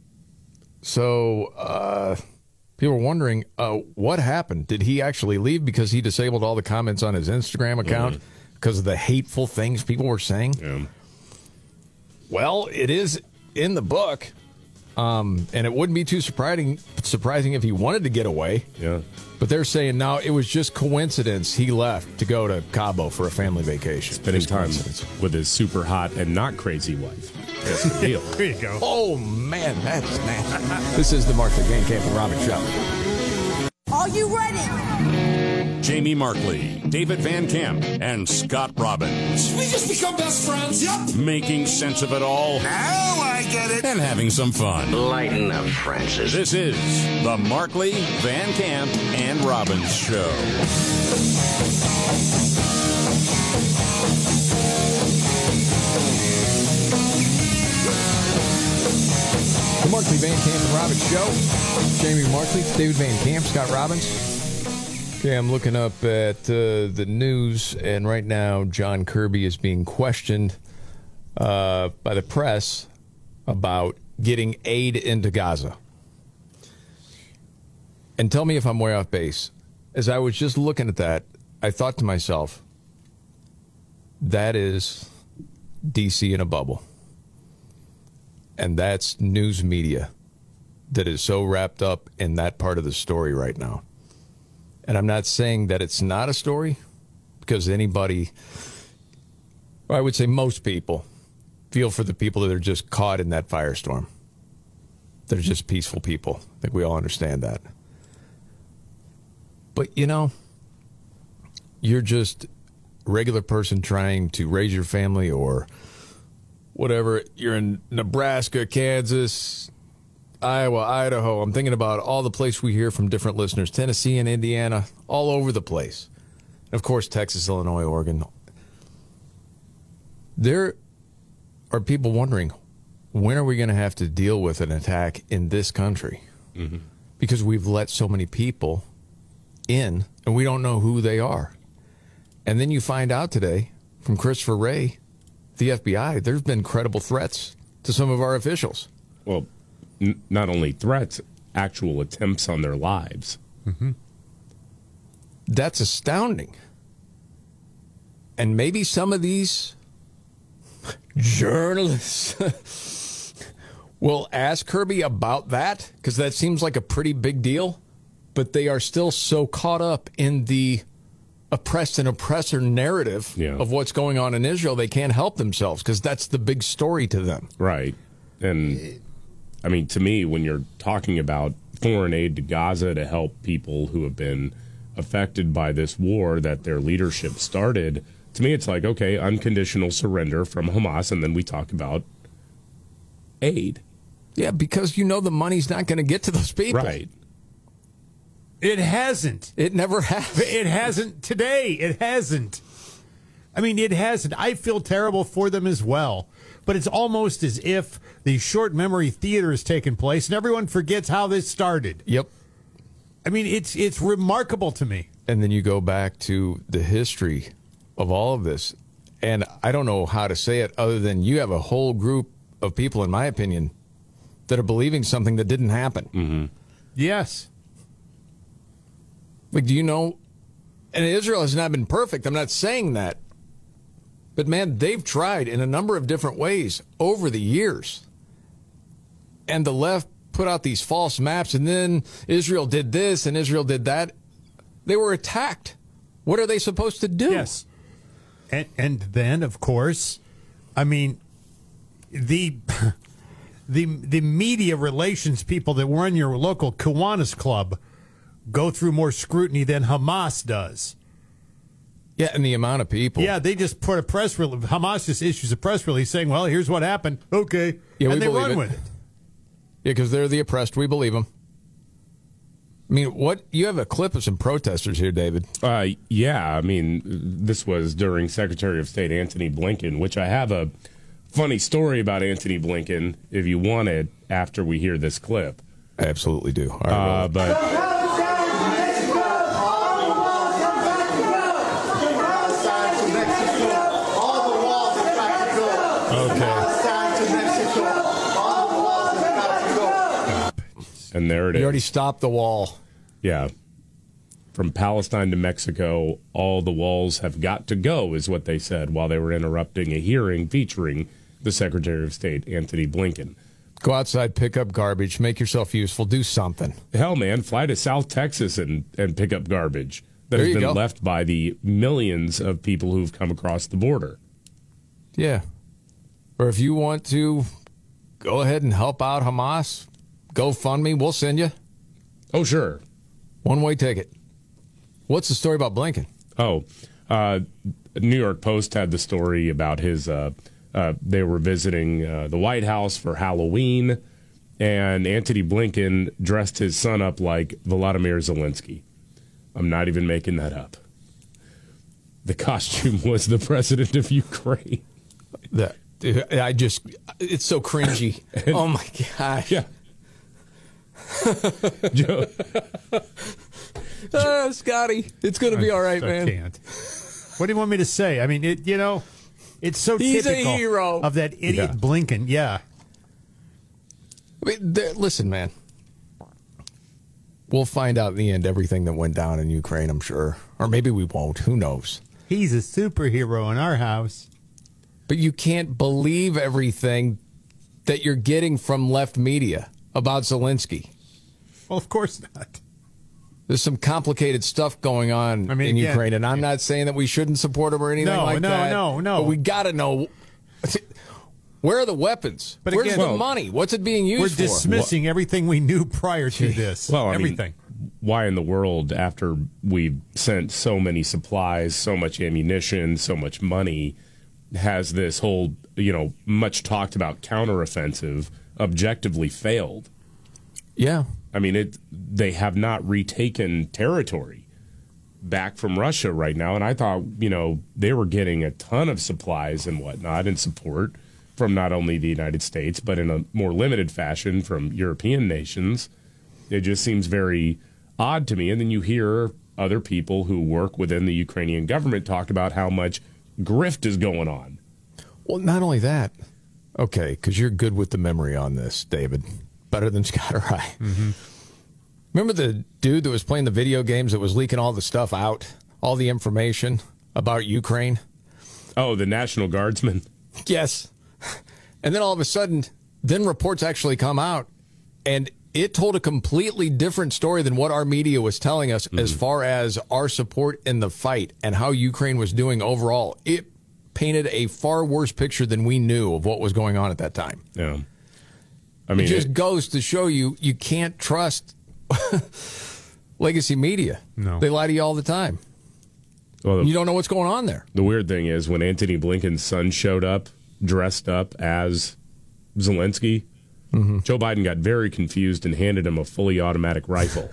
So people were wondering what happened. Did he actually leave because he disabled all the comments on his Instagram account because of the hateful things people were saying? Yeah. Well, it is in the book, and it wouldn't be too surprising if he wanted to get away. Yeah. But they're saying now it was just coincidence he left to go to Cabo for a family vacation. Spending time with his super hot and not crazy wife. That's the deal. There you go. Oh, man, that's nasty. This is the Markley, Van Camp, and Robbins Show. Are you ready? Jamie Markley, David Van Camp, and Scott Robbins. We just become best friends. Yep. Making sense of it all. Now I get it. And having some fun. Lighten up, Francis. This is the Markley, Van Camp, and Robbins Show. The Markley, Van Camp, and Robbins Show. Jamie Markley, David Van Camp, Scott Robbins. Okay, I'm looking up at the news, and right now John Kirby is being questioned by the press about getting aid into Gaza. And tell me if I'm way off base. As I was just looking at that, I thought to myself, that is DC in a bubble. And that's news media that is so wrapped up in that part of the story right now. And I'm not saying that it's not a story, because anybody, or I would say most people, feel for the people that are just caught in that firestorm. They're just peaceful people. I think we all understand that. But, you know, you're just a regular person trying to raise your family or whatever. You're in Nebraska, Kansas, Iowa, Idaho. I'm thinking about all the places we hear from different listeners, Tennessee and Indiana, all over the place. Of course, Texas, Illinois, Oregon. There are people wondering, when are we going to have to deal with an attack in this country? Mm-hmm. Because we've let so many people in, and we don't know who they are. And then you find out today from Christopher Wray, the FBI, there's been credible threats to some of our officials. Well, not only threats, actual attempts on their lives. Mm-hmm. That's astounding. And maybe some of these journalists will ask Kirby about that, because that seems like a pretty big deal. But they are still so caught up in the oppressed and oppressor narrative of what's going on in Israel, they can't help themselves, because that's the big story to them. Right. And I mean, to me, when you're talking about foreign aid to Gaza to help people who have been affected by this war that their leadership started, to me, it's like, okay, unconditional surrender from Hamas, and then we talk about aid. Yeah, because you know the money's not going to get to those people. Right. It hasn't. It never has. It hasn't today. It hasn't. I mean, it hasn't. I feel terrible for them as well. But it's almost as if the short memory theater has taken place and everyone forgets how this started. Yep. I mean, it's remarkable to me. And then you go back to the history of all of this. And I don't know how to say it other than you have a whole group of people, in my opinion, that are believing something that didn't happen. Mm-hmm. Yes. Like, do you know? And Israel has not been perfect. I'm not saying that. But, man, they've tried in a number of different ways over the years. And the left put out these false maps, and then Israel did this and Israel did that. They were attacked. What are they supposed to do? Yes. And then, of course, I mean, the media relations people that run your local Kiwanis club go through more scrutiny than Hamas does. Yeah, and the amount of people. Yeah, they just put a press release. Hamas just issues a press release saying, well, here's what happened. Okay. Yeah, and we they believe run it. with it. Yeah, because they're the oppressed. We believe them. I mean, what? You have a clip of some protesters here, David. Yeah, I mean, this was during Secretary of State Antony Blinken, which I have a funny story about Antony Blinken, if you want it, after we hear this clip. I absolutely do. All right, but... And there it is. You already stopped the wall. Yeah. From Palestine to Mexico, all the walls have got to go, is what they said while they were interrupting a hearing featuring the Secretary of State, Antony Blinken. Go outside, pick up garbage, make yourself useful, do something. Hell, man, fly to South Texas and pick up garbage that There has you been go. left by the millions of people who've come across the border. Yeah. Or if you want to go ahead and help out Hamas, GoFundMe, we'll send you. Oh, sure. One-way ticket. What's the story about Blinken? Oh, New York Post had the story about his, they were visiting the White House for Halloween, and Antony Blinken dressed his son up like Volodymyr Zelensky. I'm not even making that up. The costume was the president of Ukraine. It's so cringy. Oh, my gosh. Yeah. Scotty, it's going to be all right, man. Can't. What do you want me to say? I mean, it's so He's typical a hero. of that idiot Blinken. Yeah. I mean, listen, man. We'll find out in the end everything that went down in Ukraine, I'm sure. Or maybe we won't. Who knows? He's a superhero in our house. But you can't believe everything that you're getting from left media about Zelensky. Well, of course not. There's some complicated stuff going on in Ukraine, and I'm not saying that we shouldn't support him or anything like that. No. But we got to know, where are the weapons? But Where's again, the money? What's it being used for? We're dismissing everything we knew prior to this. Well, I everything. mean, why in the world, after we've sent so many supplies, so much ammunition, so much money, has this whole, much talked about counteroffensive objectively failed? Yeah. I mean, they have not retaken territory back from Russia right now. And I thought, they were getting a ton of supplies and whatnot and support from not only the United States, but in a more limited fashion from European nations. It just seems very odd to me. And then you hear other people who work within the Ukrainian government talk about how much grift is going on. Well, not only that. Okay, because you're good with the memory on this, David. Better than Scott or I. Mm-hmm. Remember the dude that was playing the video games that was leaking all the stuff out, all the information about Ukraine? Oh, the National Guardsman? Yes. And then all of a sudden, then reports actually come out, and it told a completely different story than what our media was telling us as far as our support in the fight and how Ukraine was doing overall. It painted a far worse picture than we knew of what was going on at that time. Yeah. I mean, it just goes to show you can't trust legacy media. No. They lie to you all the time. Well, you don't know what's going on there. The weird thing is when Antony Blinken's son showed up, dressed up as Zelensky, Joe Biden got very confused and handed him a fully automatic rifle.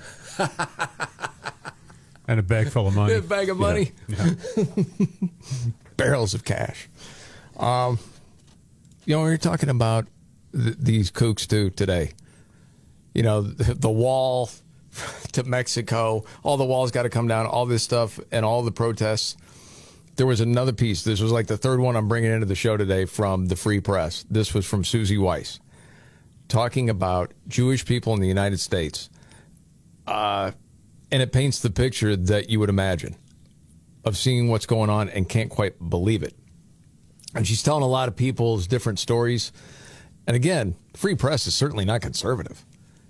And a bag full of money. A bag of money. Yeah. Barrels of cash. When you're talking about these kooks too today, the wall to Mexico, all the walls got to come down, all this stuff and all the protests. There was another piece. This was like the third one I'm bringing into the show today from the Free Press. This was from Susie Weiss talking about Jewish people in the United States. And it paints the picture that you would imagine of seeing what's going on and can't quite believe it. And she's telling a lot of people's different stories. And again, free press is certainly not conservative.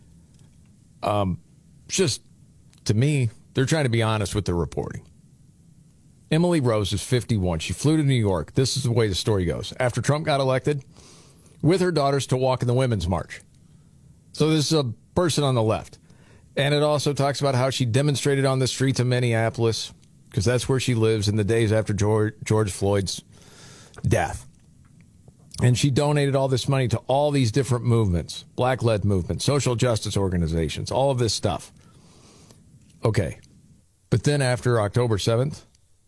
Just, to me, they're trying to be honest with their reporting. Emily Rose is 51. She flew to New York. This is the way the story goes. After Trump got elected, with her daughters to walk in the Women's March. So this is a person on the left. And it also talks about how she demonstrated on the streets of Minneapolis, because that's where she lives in the days after George Floyd's death. And she donated all this money to all these different movements, black-led movements, social justice organizations, all of this stuff. Okay. But then after October 7th,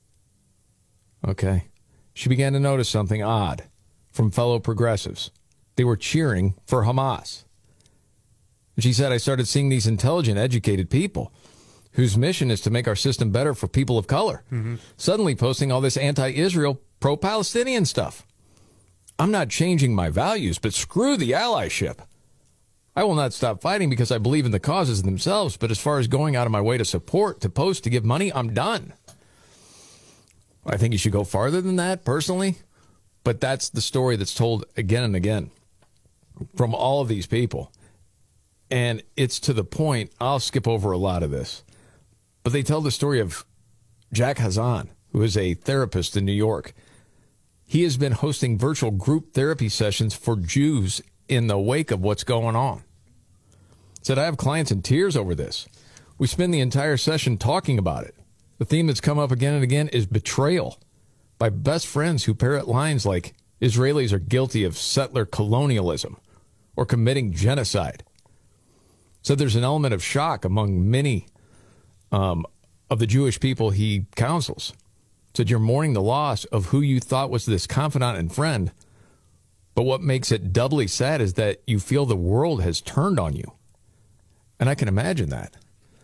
she began to notice something odd from fellow progressives. They were cheering for Hamas. And she said, I started seeing these intelligent, educated people whose mission is to make our system better for people of color, suddenly posting all this anti-Israel, pro-Palestinian stuff. I'm not changing my values, but screw the allyship. I will not stop fighting because I believe in the causes themselves, but as far as going out of my way to support, to post, to give money, I'm done. I think you should go farther than that, personally, but that's the story that's told again and again from all of these people. And it's to the point, I'll skip over a lot of this, but they tell the story of Jack Hazan, who is a therapist in New York. He has been hosting virtual group therapy sessions for Jews in the wake of what's going on. Said, I have clients in tears over this. We spend the entire session talking about it. The theme that's come up again and again is betrayal by best friends who parrot lines like Israelis are guilty of settler colonialism or committing genocide. So there's an element of shock among many of the Jewish people he counsels. Said you're mourning the loss of who you thought was this confidant and friend. But what makes it doubly sad is that you feel the world has turned on you. And I can imagine that.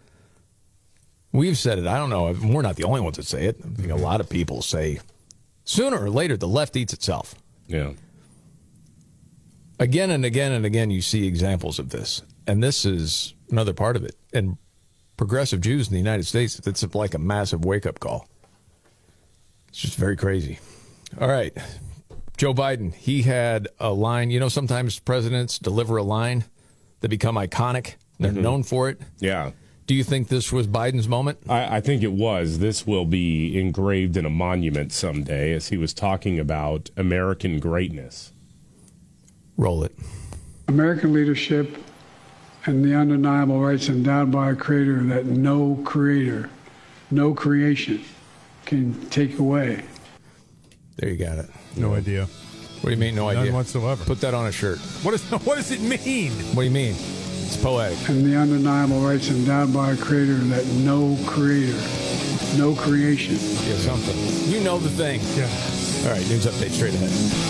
We've said it. I don't know. We're not the only ones that say it. I think a lot of people say sooner or later the left eats itself. Yeah. Again and again and again you see examples of this. And this is another part of it. And progressive Jews in the United States, it's like a massive wake-up call. It's just very crazy. All right. Joe Biden, he had a line. You know, sometimes presidents deliver a line that become iconic. They're known for it. Yeah. Do you think this was Biden's moment? I think it was. This will be engraved in a monument someday as he was talking about American greatness. Roll it. American leadership and the undeniable rights endowed by a creator that no creator, no creation can take away. There you got it. No idea. What do you mean, no idea? None whatsoever. Put that on a shirt. What does it mean? What do you mean? It's poetic. And the undeniable rights endowed by a creator that no creator, no creation. Yeah, something. You know the thing. Yeah. All right, news update straight ahead.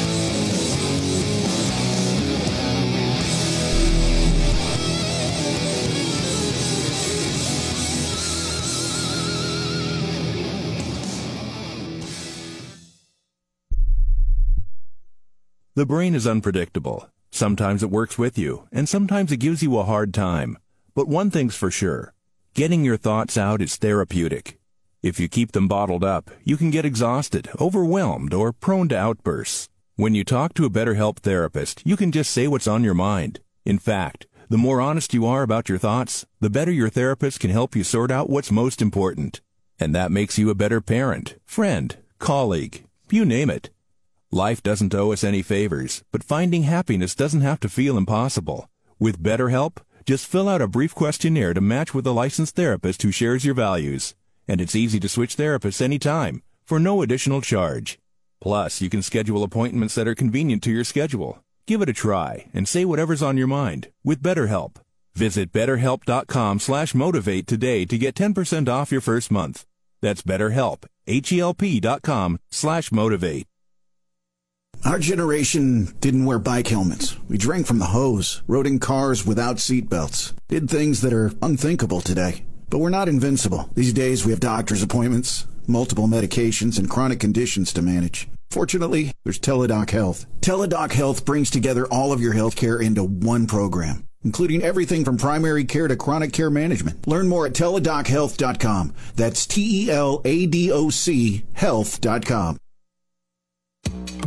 The brain is unpredictable. Sometimes it works with you, and sometimes it gives you a hard time. But one thing's for sure. Getting your thoughts out is therapeutic. If you keep them bottled up, you can get exhausted, overwhelmed, or prone to outbursts. When you talk to a BetterHelp therapist, you can just say what's on your mind. In fact, the more honest you are about your thoughts, the better your therapist can help you sort out what's most important. And that makes you a better parent, friend, colleague, you name it. Life doesn't owe us any favors, but finding happiness doesn't have to feel impossible. With BetterHelp, just fill out a brief questionnaire to match with a licensed therapist who shares your values. And it's easy to switch therapists anytime, for no additional charge. Plus, you can schedule appointments that are convenient to your schedule. Give it a try and say whatever's on your mind with BetterHelp. Visit BetterHelp.com/motivate today to get 10% off your first month. That's BetterHelp, HELP.com/motivate. Our generation didn't wear bike helmets. We drank from the hose, rode in cars without seatbelts, did things that are unthinkable today. But we're not invincible. These days we have doctor's appointments, multiple medications, and chronic conditions to manage. Fortunately, there's Teladoc Health. Teladoc Health brings together all of your health care into one program, including everything from primary care to chronic care management. Learn more at teladochealth.com. That's TELADOC health.com.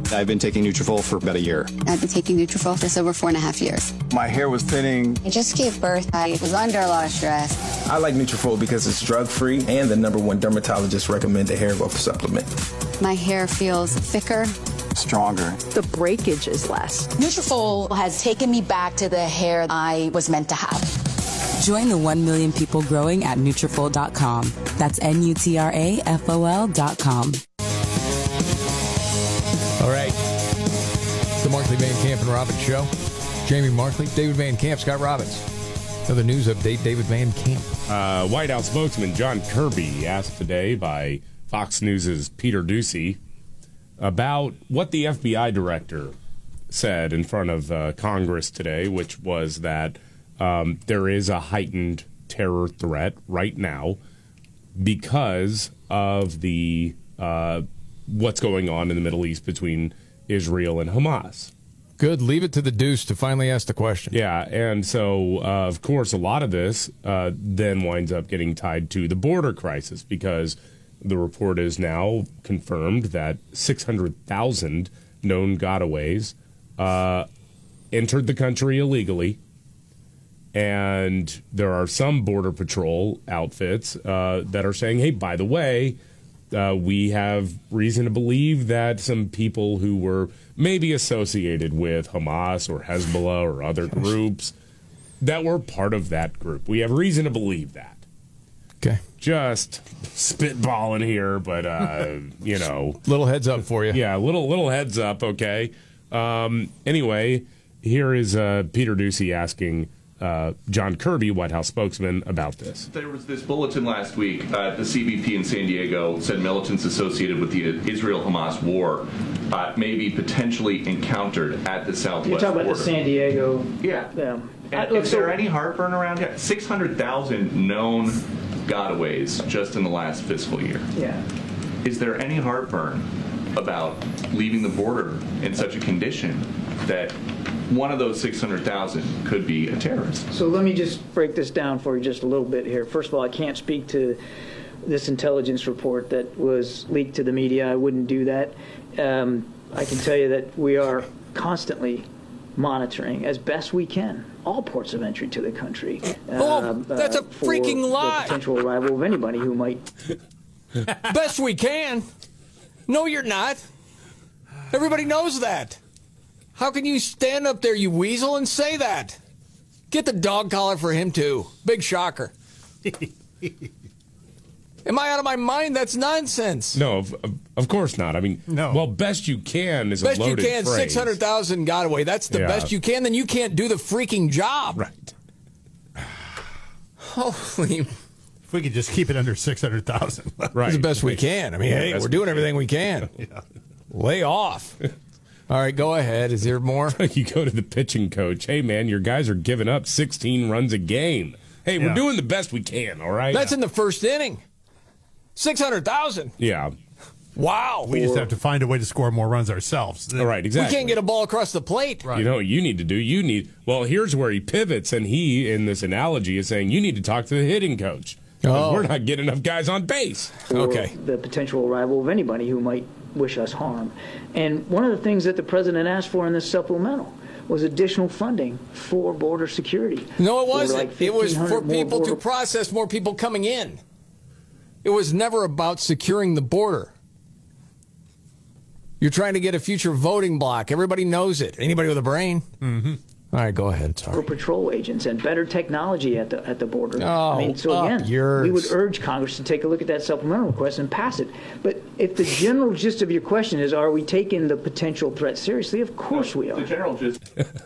I've been taking Nutrafol for about a year. I've been taking Nutrafol just over 4.5 years. My hair was thinning. I just gave birth. I was under a lot of stress. I like Nutrafol because it's drug-free and the #1 dermatologist recommended hair growth supplement. My hair feels thicker, stronger. The breakage is less. Nutrafol has taken me back to the hair I was meant to have. Join the 1 million people growing at Nutrafol.com. That's NUTRAFOL.com. All right. It's the Markley, Van Camp, and Robbins Show. Jamie Markley, David Van Camp, Scott Robbins. Another news update, David Van Camp. White House spokesman John Kirby asked today by Fox News' Peter Doocy about what the FBI director said in front of Congress today, which was that there is a heightened terror threat right now because of the what's going on in the Middle East between Israel and Hamas. Good. Leave it to the Deuce to finally ask the question. Yeah, and so, of course, a lot of this then winds up getting tied to the border crisis because the report is now confirmed that 600,000 known gotaways entered the country illegally, and there are some Border Patrol outfits that are saying, hey, by the way, we have reason to believe that some people who were maybe associated with Hamas or Hezbollah or other groups that were part of that group. We have reason to believe that. Okay. Just spitballing here, but, you know. Little heads up for you. Yeah, little heads up, okay. Anyway, here is Peter Doocy asking John Kirby, White House spokesman, about this. There was this bulletin last week. The CBP in San Diego said militants associated with the Israel-Hamas war may be potentially encountered at the southwest You're talking about border. the San Diego. Yeah. Is there any heartburn around here? 600,000 known gotaways just in the last fiscal year. Yeah. Is there any heartburn about leaving the border in such a condition that one of those 600,000 could be a terrorist? So let me just break this down for you just a little bit here. First of all, I can't speak to this intelligence report that was leaked to the media. I wouldn't do that. I can tell you that we are constantly monitoring as best we can all ports of entry to the country. That's a freaking lie. The potential arrival of anybody who might. Best we can. No, you're not. Everybody knows that. How can you stand up there, you weasel, and say that? Get the dog collar for him, too. Big shocker. Am I out of my mind? That's nonsense. No, of course not. I mean, no. Well, best you can is best a loaded you can, phrase. 600,000 got away. That's the best you can. Then you can't do the freaking job. Right. Holy. If we could just keep it under 600,000. Right. It's the best we can. I mean, hey, we're doing everything we can. Yeah. Lay off. All right, go ahead. Is there more? You go to the pitching coach. Hey, man, your guys are giving up 16 runs a game. Hey, we're doing the best we can, all right? That's in the first inning. 600,000. Yeah. Wow. We just have to find a way to score more runs ourselves. All right, exactly. We can't get a ball across the plate. Right. You know what you need to do? Well, here's where he pivots, and he, in this analogy, is saying you need to talk to the hitting coach. We're not getting enough guys on base. Okay. The potential arrival of anybody who might wish us harm. And one of the things that the president asked for in this supplemental was additional funding for border security. No, it wasn't. It was for people to process more people coming in. It was never about securing the border. You're trying to get a future voting block. Everybody knows it. Anybody with a brain? Mm-hmm. All right, go ahead. Sorry. For patrol agents and better technology at the border. Oh, I mean, so again, we would urge Congress to take a look at that supplemental request and pass it. But if the general gist of your question is, are we taking the potential threat seriously? Of course we are. The general gist.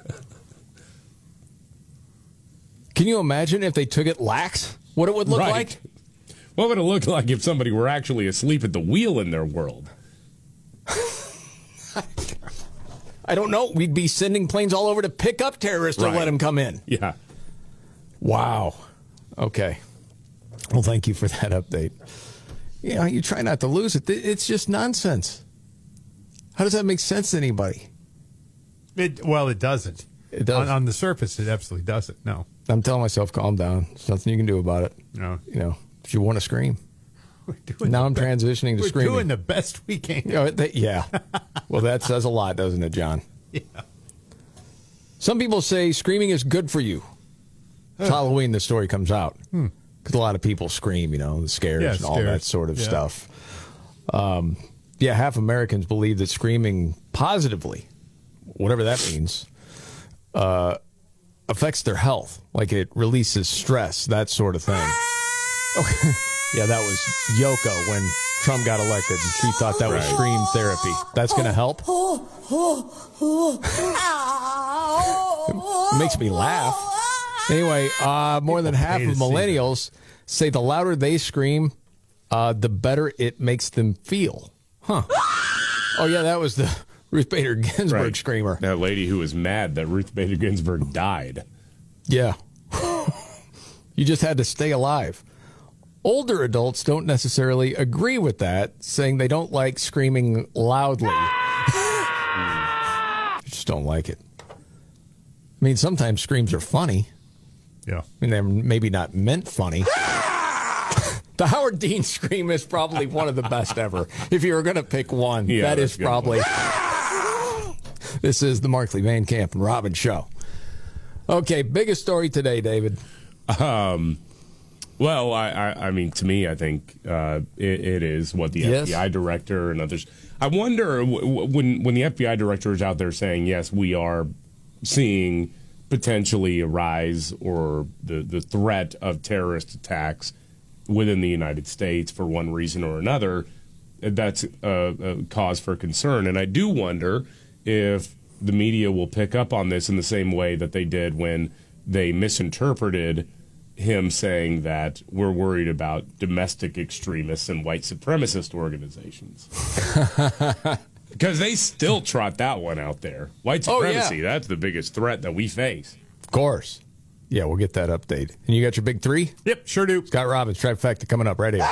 Can you imagine if they took it lax? What it would look like? What would it look like if somebody were actually asleep at the wheel in their world? I don't know. We'd be sending planes all over to pick up terrorists to let them come in. Yeah. Wow. Okay. Well, thank you for that update. You know, you try not to lose it. It's just nonsense. How does that make sense to anybody? Well, it doesn't. It does. On the surface, it absolutely doesn't. No. I'm telling myself, calm down. There's nothing you can do about it. No. You know, if you want to scream. Now I'm transitioning to we're screaming. We're doing the best we can. Yeah. Well, that says a lot, doesn't it, John? Yeah. Some people say screaming is good for you. It's Halloween, the story comes out. Because a lot of people scream, the scares and all that sort of stuff. Half Americans believe that screaming positively, whatever that means, affects their health. Like it releases stress, that sort of thing. Okay. Yeah, that was Yoko when Trump got elected, and she thought that was scream therapy. That's going to help? It makes me laugh. Anyway, more than half of millennials say the louder they scream, the better it makes them feel. Huh. Oh, yeah, that was the Ruth Bader Ginsburg screamer. That lady who was mad that Ruth Bader Ginsburg died. Yeah. You just had to stay alive. Older adults don't necessarily agree with that, saying they don't like screaming loudly. Just don't like it. I mean, sometimes screams are funny. Yeah. I mean, they're maybe not meant funny. The Howard Dean scream is probably one of the best ever. If you were going to pick one, that is probably. This is the Markley, Van Camp, and Robbins Show. Okay, biggest story today, David. Well, I mean, to me, I think it is what the FBI director and others. I wonder when the FBI director is out there saying, yes, we are seeing potentially a rise or the threat of terrorist attacks within the United States for one reason or another, that's a cause for concern. And I do wonder if the media will pick up on this in the same way that they did when they misinterpreted him saying that we're worried about domestic extremists and white supremacist organizations. Because they still trot that one out there. White supremacy, that's the biggest threat that we face. Of course. Yeah, we'll get that update. And you got your big three? Yep, sure do. Scott Robbins, trifecta coming up right here.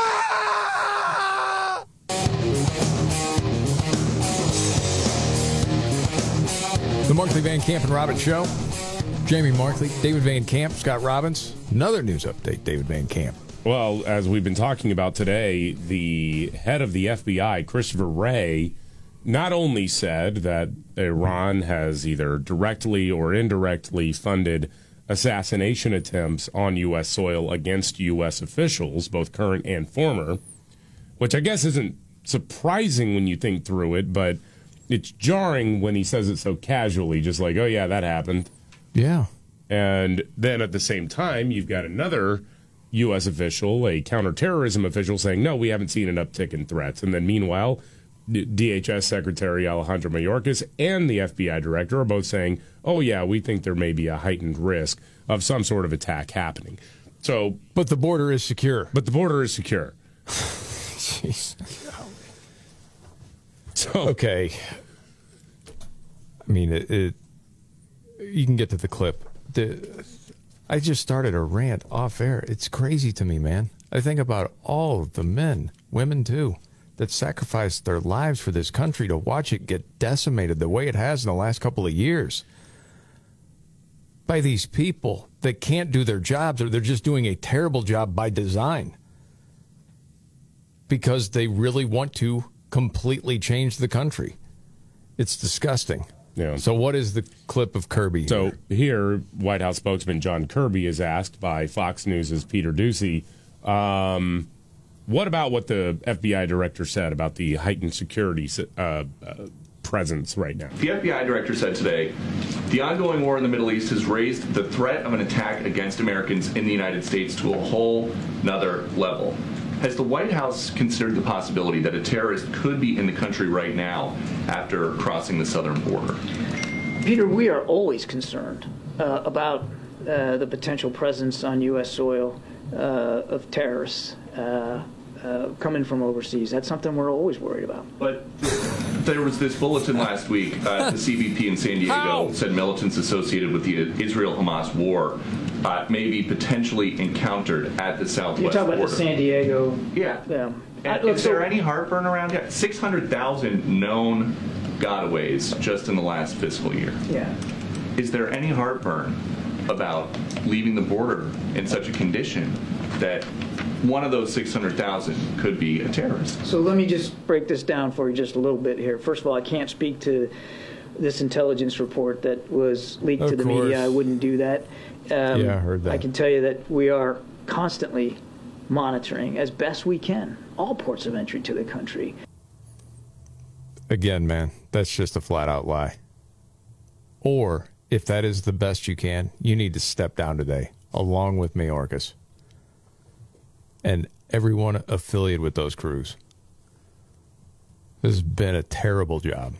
The Markley, Van Camp, and Robbins Show. Jamie Markley, David Van Camp, Scott Robbins. Another news update, David Van Camp. Well, as we've been talking about today, the head of the FBI, Christopher Wray, not only said that Iran has either directly or indirectly funded assassination attempts on U.S. soil against U.S. officials, both current and former, which I guess isn't surprising when you think through it, but it's jarring when he says it so casually, just like, oh, yeah, that happened. Yeah. And then at the same time, you've got another U.S. official, a counterterrorism official, saying, no, we haven't seen an uptick in threats. And then meanwhile, DHS Secretary Alejandro Mayorkas and the FBI director are both saying, oh, yeah, we think there may be a heightened risk of some sort of attack happening. So, but the border is secure. Jeez. So, okay. I mean, you can get to the clip. I just started a rant off air. It's crazy to me, man. I think about all of the men, women too, that sacrificed their lives for this country to watch it get decimated the way it has in the last couple of years by these people that can't do their jobs, or they're just doing a terrible job by design because they really want to completely change the country. It's disgusting. Yeah. So what is the clip of Kirby? So here, White House spokesman John Kirby is asked by Fox News' Peter Doocy, what about what the FBI director said about the heightened security presence right now? The FBI director said today, the ongoing war in the Middle East has raised the threat of an attack against Americans in the United States to a whole nother level. Has the White House considered the possibility that a terrorist could be in the country right now after crossing the southern border? Peter, we are always concerned about the potential presence on U.S. soil of terrorists coming from overseas. That's something we're always worried about. But there was this bulletin last week. The CBP in San Diego said militants associated with the Israel-Hamas war may be potentially encountered at the southwest border. You're talking about the San Diego. Yeah. Is there any heartburn around here? 600,000 known gotaways just in the last fiscal year. Yeah. Is there any heartburn about leaving the border in such a condition that one of those 600,000 could be a terrorist. So let me just break this down for you just a little bit here. First of all, I can't speak to this intelligence report that was leaked to the media. I wouldn't do that. Yeah, I heard that. I can tell you that we are constantly monitoring as best we can all ports of entry to the country. Again, man, that's just a flat-out lie. Or, if that is the best you can, you need to step down today, along with Mayorkas and everyone affiliated with those crews. This has been a terrible job.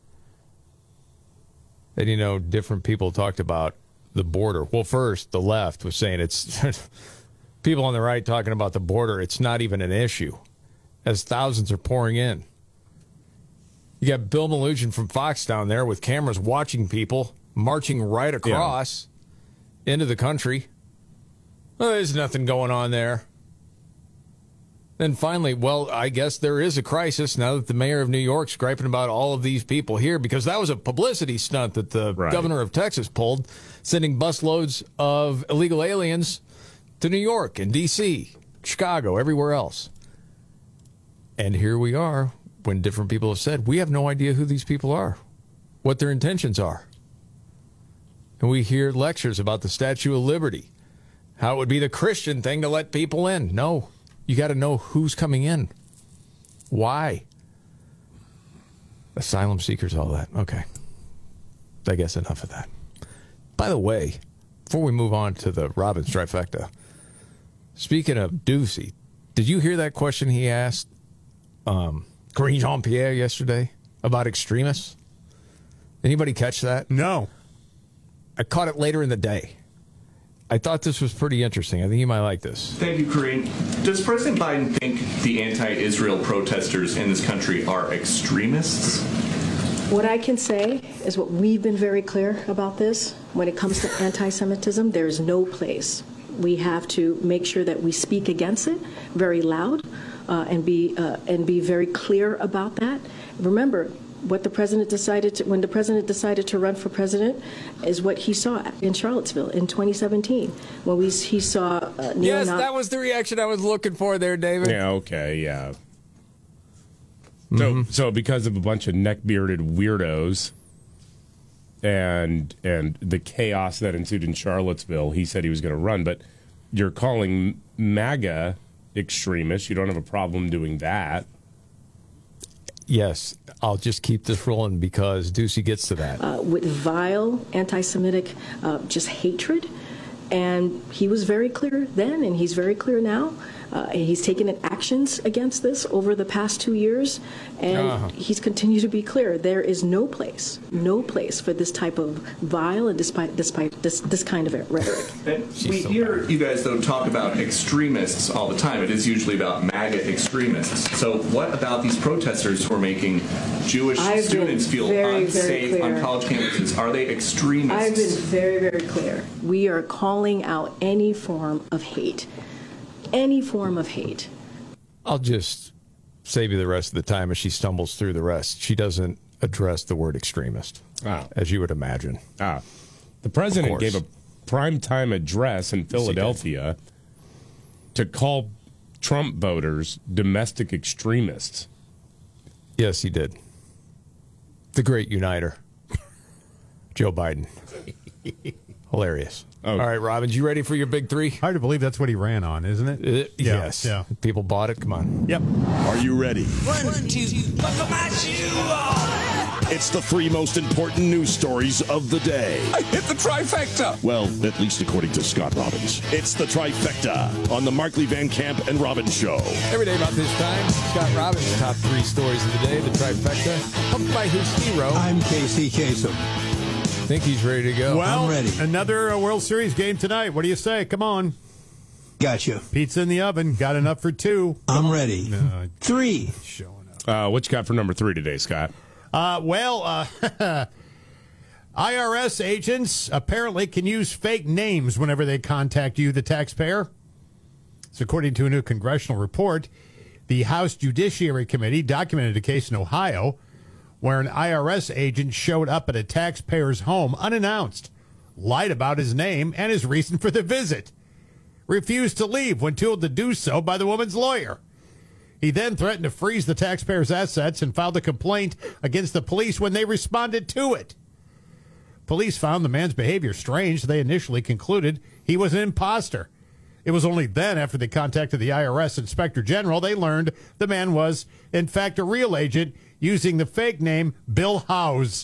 And, you know, different people talked about the border. Well, first, the left was saying it's people on the right talking about the border. It's not even an issue as thousands are pouring in. You got Bill Melugin from Fox down there with cameras watching people marching right across into the country. Well, there's nothing going on there. Then finally, well, I guess there is a crisis now that the mayor of New York's griping about all of these people here, because that was a publicity stunt that the governor of Texas pulled, sending busloads of illegal aliens to New York and D.C., Chicago, everywhere else. And here we are when different people have said, we have no idea who these people are, what their intentions are. And we hear lectures about the Statue of Liberty, how it would be the Christian thing to let people in. No. You got to know who's coming in. Why? Asylum seekers, all that. Okay. I guess enough of that. By the way, before we move on to the Robbins trifecta, speaking of Ducey, did you hear that question he asked Karine Jean-Pierre yesterday about extremists? Anybody catch that? No. I caught it later in the day. I thought this was pretty interesting. I think you might like this. Thank you, Karine. Does President Biden think the anti-Israel protesters in this country are extremists? What I can say is what we've been very clear about this. When it comes to anti-Semitism, there is no place. We have to make sure that we speak against it very loud and be very clear about that. Remember, what the president decided when the president decided to run for president is what he saw in Charlottesville in 2017 when he saw yes, that was the reaction I was looking for there, David. Yeah, okay, yeah. So because of a bunch of neck-bearded weirdos and the chaos that ensued in Charlottesville, he said he was going to run. But you're calling MAGA extremists. You don't have a problem doing that. Yes, I'll just keep this rolling because Ducey gets to that. With vile anti-Semitic just hatred. And he was very clear then, and he's very clear now. He's taken actions against this over the past 2 years, and he's continued to be clear. There is no place for this type of vile and despite this kind of rhetoric. We hear you guys, though, talk about extremists all the time. It is usually about MAGA extremists. So what about these protesters who are making Jewish students feel unsafe on college campuses? Are they extremists? I've been very, very clear. We are calling out any form of hate. Any form of hate. I'll just save you the rest of the time as she stumbles through the rest. She doesn't address the word extremist, as you would imagine. The president gave a primetime address in Philadelphia to call Trump voters domestic extremists. Yes, he did. The great uniter, Joe Biden. Hilarious. Okay. All right, Robbins, you ready for your big three? Hard to believe that's what he ran on, isn't it? Yes. Yeah. People bought it. Come on. Yep. Are you ready? 1, 2, buckle my shoe on. It's the three most important news stories of the day. I hit the trifecta. Well, at least according to Scott Robbins. It's the trifecta on the Markley, Van Camp, and Robbins Show. Every day about this time, Scott Robbins' top three stories of the day, the trifecta, helped by his hero. I'm Casey Kasem. I think he's ready to go. Well, I'm ready. Another World Series game tonight. What do you say? Come on. Gotcha. Pizza in the oven. Got enough for two. I'm ready. 3. Showing up. What you got for number 3 today, Scott? IRS agents apparently can use fake names whenever they contact you, the taxpayer. It's according to a new congressional report. The House Judiciary Committee documented a case in Ohio where an IRS agent showed up at a taxpayer's home unannounced, lied about his name and his reason for the visit, refused to leave when told to do so by the woman's lawyer. He then threatened to freeze the taxpayers' assets and filed a complaint against the police when they responded to it. Police found the man's behavior strange. They initially concluded he was an imposter. It was only then, after they contacted the IRS Inspector General, they learned the man was, in fact, a real agent using the fake name Bill Howes.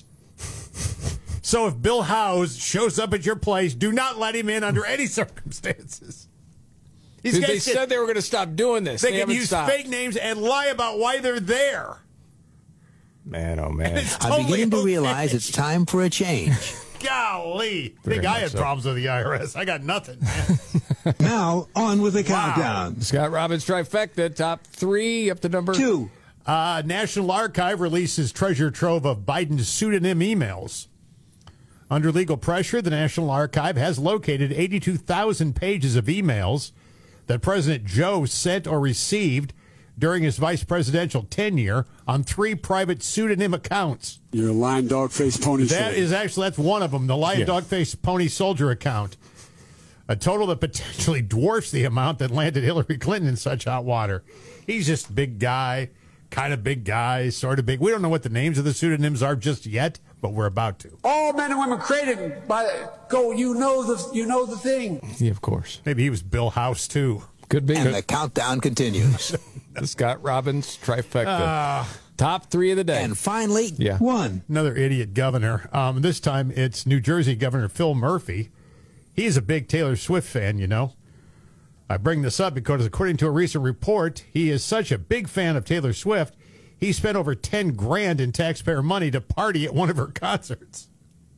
So if Bill Howes shows up at your place, do not let him in under any circumstances. They said they were going to stop doing this. They can use fake names and lie about why they're there. Man, oh, man. I'm beginning to realize it's time for a change. Golly. Very Think I much had so. problems with the IRS. I got nothing, man. Now, on with the countdown. Scott Robbins trifecta, top 3, up to number 2. National Archive releases treasure trove of Biden's pseudonym emails. Under legal pressure, the National Archive has located 82,000 pages of emails that President Joe sent or received during his vice presidential tenure on 3 private pseudonym accounts. You're a lying dog-faced pony That's one of them, the lying dog-faced pony soldier account. A total that potentially dwarfs the amount that landed Hillary Clinton in such hot water. He's just a big guy, kind of big guy, sort of big. We don't know what the names of the pseudonyms are just yet, but we're about to. All men and women created by you know the thing. Yeah, of course. Maybe he was Bill House, too. Could be. And the countdown continues. The Scott Robbins trifecta. Top 3 of the day. And finally, 1. Another idiot governor. This time it's New Jersey Governor Phil Murphy. He's a big Taylor Swift fan, you know. I bring this up because according to a recent report, he is such a big fan of Taylor Swift, he spent over $10,000 in taxpayer money to party at one of her concerts.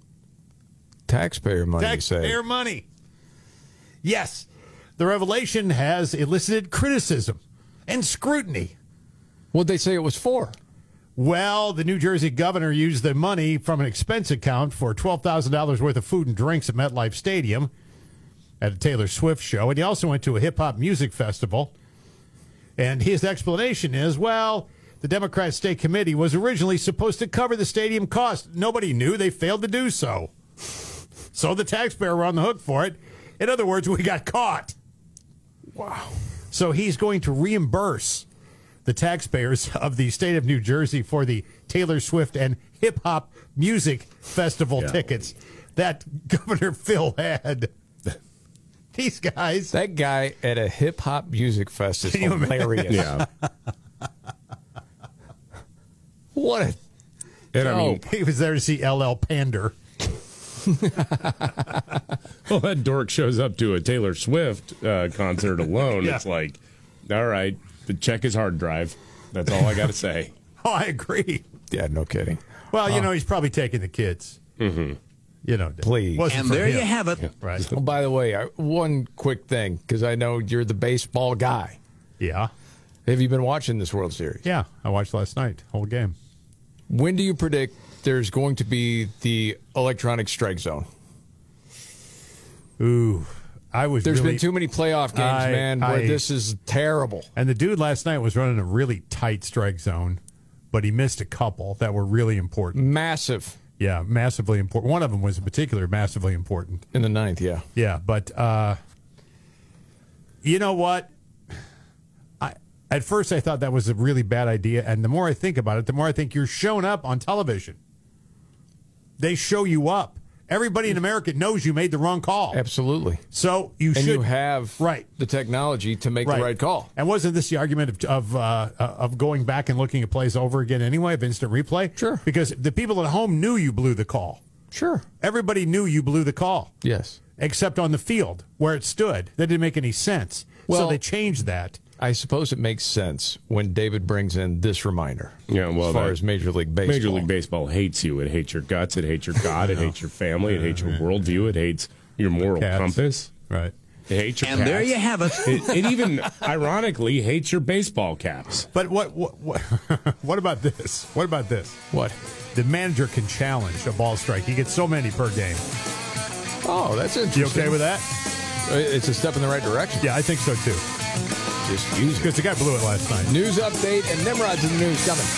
Taxpayer money, you say? Taxpayer money. Yes. The revelation has elicited criticism and scrutiny. What'd they say it was for? Well, the New Jersey governor used the money from an expense account for $12,000 worth of food and drinks at MetLife Stadium at a Taylor Swift show. And he also went to a hip-hop music festival. And his explanation is, well, the Democrat State Committee was originally supposed to cover the stadium cost. Nobody knew. They failed to do so. So the taxpayer were on the hook for it. In other words, we got caught. Wow. So he's going to reimburse the taxpayers of the state of New Jersey for the Taylor Swift and hip-hop music festival tickets that Governor Phil had. These guys. That guy at a hip-hop music fest is hilarious. Yeah. What a he was there to see LL Pander. Well, that dork shows up to a Taylor Swift concert alone. Yeah. It's like, all right, the check his hard drive. That's all I got to say. Oh, I agree. Yeah, no kidding. Well, you know, he's probably taking the kids. Mm-hmm. You know, please. And there you have it. Yeah, right. Oh, by the way, one quick thing, because I know you're the baseball guy. Yeah. Have you been watching this World Series? Yeah, I watched last night, whole game. When do you predict there's going to be the electronic strike zone? Ooh, There's been too many playoff games, where this is terrible. And the dude last night was running a really tight strike zone, but he missed a couple that were really important. Massive. Yeah, massively important. One of them was in particular massively important. In the ninth, yeah. Yeah, but you know what? At first I thought that was a really bad idea, and the more I think about it, the more I think you're showing up on television. They show you up. Everybody in America knows you made the wrong call. Absolutely. So you should. And you have the technology to make the right call. And wasn't this the argument of going back and looking at plays over again anyway, of instant replay? Sure. Because the people at home knew you blew the call. Sure. Everybody knew you blew the call. Yes. Except on the field where it stood. That didn't make any sense. Well, so they changed that. I suppose it makes sense when David brings in this reminder. Yeah, well, as far as Major League Baseball. Major League Baseball hates you. It hates your guts. It hates your God. It hates your family. It hates your worldview. It hates your moral compass. Right. It hates your And cats. there you have it. It even, ironically, hates your baseball caps. But what about this? What about this? What? The manager can challenge a ball strike. He gets so many per game. Oh, that's interesting. You okay with that? It's a step in the right direction. Yeah, I think so, too. Just use it. Because the guy blew it last night. News update and Nimrod's in the news coming.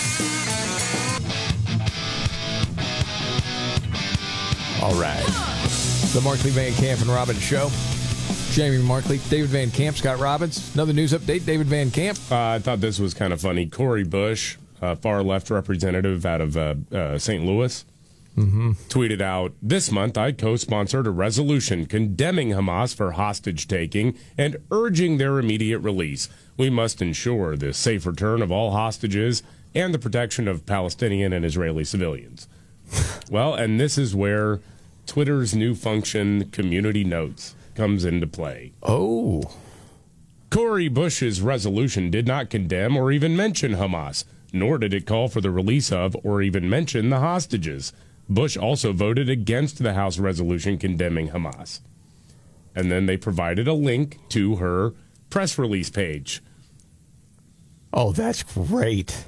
All right. The Markley Van Camp and Robbins Show. Jamie Markley, David Van Camp, Scott Robbins. Another news update, David Van Camp. I thought this was kind of funny. Cori Bush, far-left representative out of St. Louis, tweeted out, "This month I co-sponsored a resolution condemning Hamas for hostage-taking and urging their immediate release. We must ensure the safe return of all hostages and the protection of Palestinian and Israeli civilians." Well, and this is where Twitter's new function, Community Notes, comes into play. Oh. Cori Bush's resolution did not condemn or even mention Hamas, nor did it call for the release of or even mention the hostages. Bush also voted against the House resolution condemning Hamas. And then they provided a link to her press release page. Oh, that's great.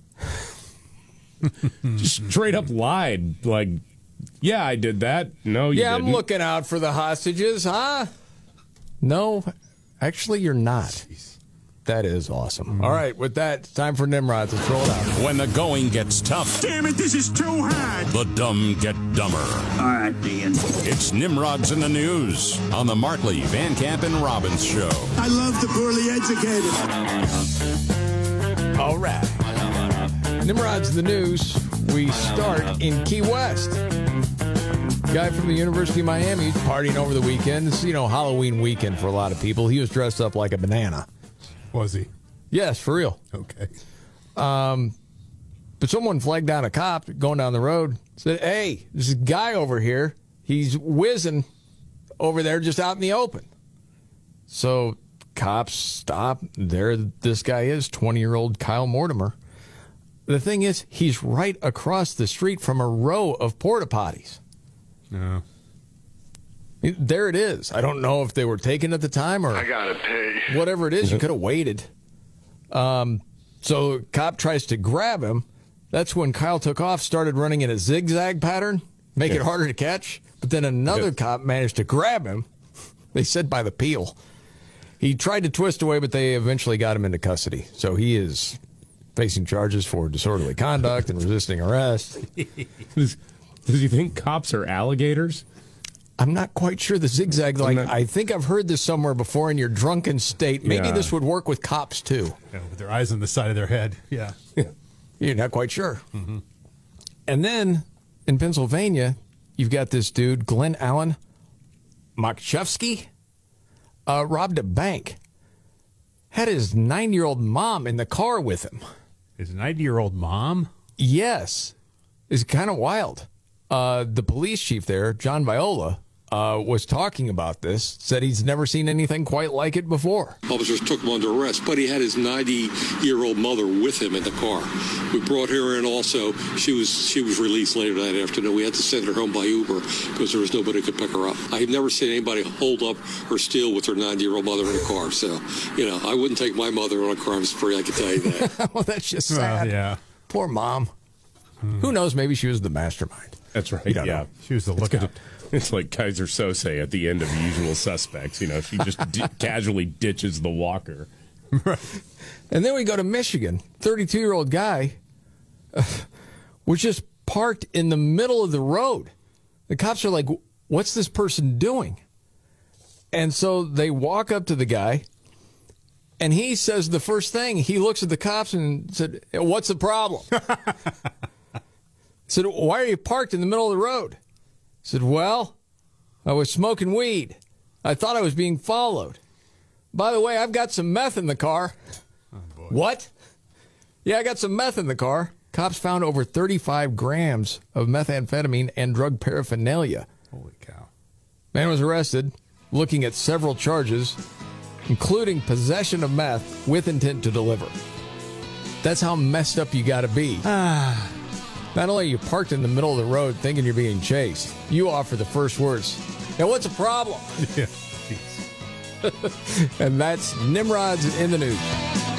Just straight up lied. Like, yeah, I did that. No, you didn't. I'm looking out for the hostages, huh? No, actually, you're not. That is awesome. All right, with that, it's time for Nimrods. Let's roll it out. When the going gets tough, Damn it, this is too hard. the dumb get dumber. All right, Dean. It's Nimrods in the News on the Markley, Van Camp, and Robbins Show. I love the poorly educated. All right. Nimrod's the news. We start in Key West. Guy from the University of Miami partying over the weekend. It's, Halloween weekend for a lot of people. He was dressed up like a banana. Was he? Yes, for real. Okay. But someone flagged down a cop going down the road. Said, "Hey, there's a guy over here. He's whizzing over there just out in the open." So cops stop. There this guy is, 20-year-old Kyle Mortimer. The thing is, he's right across the street from a row of porta potties. No. There it is. I don't know if they were taken at the time or I gotta pay. Whatever it is, you could have waited. So cop tries to grab him. That's when Kyle took off, started running in a zigzag pattern, make it harder to catch. But then another cop managed to grab him. They said by the peel. He tried to twist away, but they eventually got him into custody. So he is facing charges for disorderly conduct and resisting arrest. Does he think cops are alligators? I'm not quite sure the zigzag. I think I've heard this somewhere before in your drunken state. Maybe this would work with cops, too. Yeah, with their eyes on the side of their head. Yeah. You're not quite sure. Mm-hmm. And then in Pennsylvania, you've got this dude, Glenn Allen Makchevsky, robbed a bank. Had his 9-year-old mom in the car with him. His 90-year-old mom? Yes. It's kind of wild. The police chief there, John Viola, was talking about this, said he's never seen anything quite like it before. Officers took him under arrest, but he had his 90-year-old mother with him in the car. We brought her in also. She was released later that afternoon. We had to send her home by Uber because there was nobody who could pick her up. I've never seen anybody hold up or steal with their 90-year-old mother in a car. So, I wouldn't take my mother on a crime spree, I can tell you that. Well, that's just sad. Yeah. Poor mom. Who knows? Maybe she was the mastermind. That's right. Yeah. She was the lookout. It's like Kaiser Sose at the end of Usual Suspects. She just casually ditches the walker. Right. And then we go to Michigan. 32-year-old guy was just parked in the middle of the road. The cops are like, "What's this person doing?" And so they walk up to the guy, and he says the first thing. He looks at the cops and said, "What's the problem?" Said, "Why are you parked in the middle of the road?" Said, "Well, I was smoking weed. I thought I was being followed. By the way, I've got some meth in the car." Oh, boy. What? "Yeah, I got some meth in the car." Cops found over 35 grams of methamphetamine and drug paraphernalia. Holy cow. Man was arrested, looking at several charges, including possession of meth with intent to deliver. That's how messed up you got to be. Not only are you parked in the middle of the road thinking you're being chased, you offer the first words. "Now, what's the problem?" Yeah. And that's Nimrod's in the News.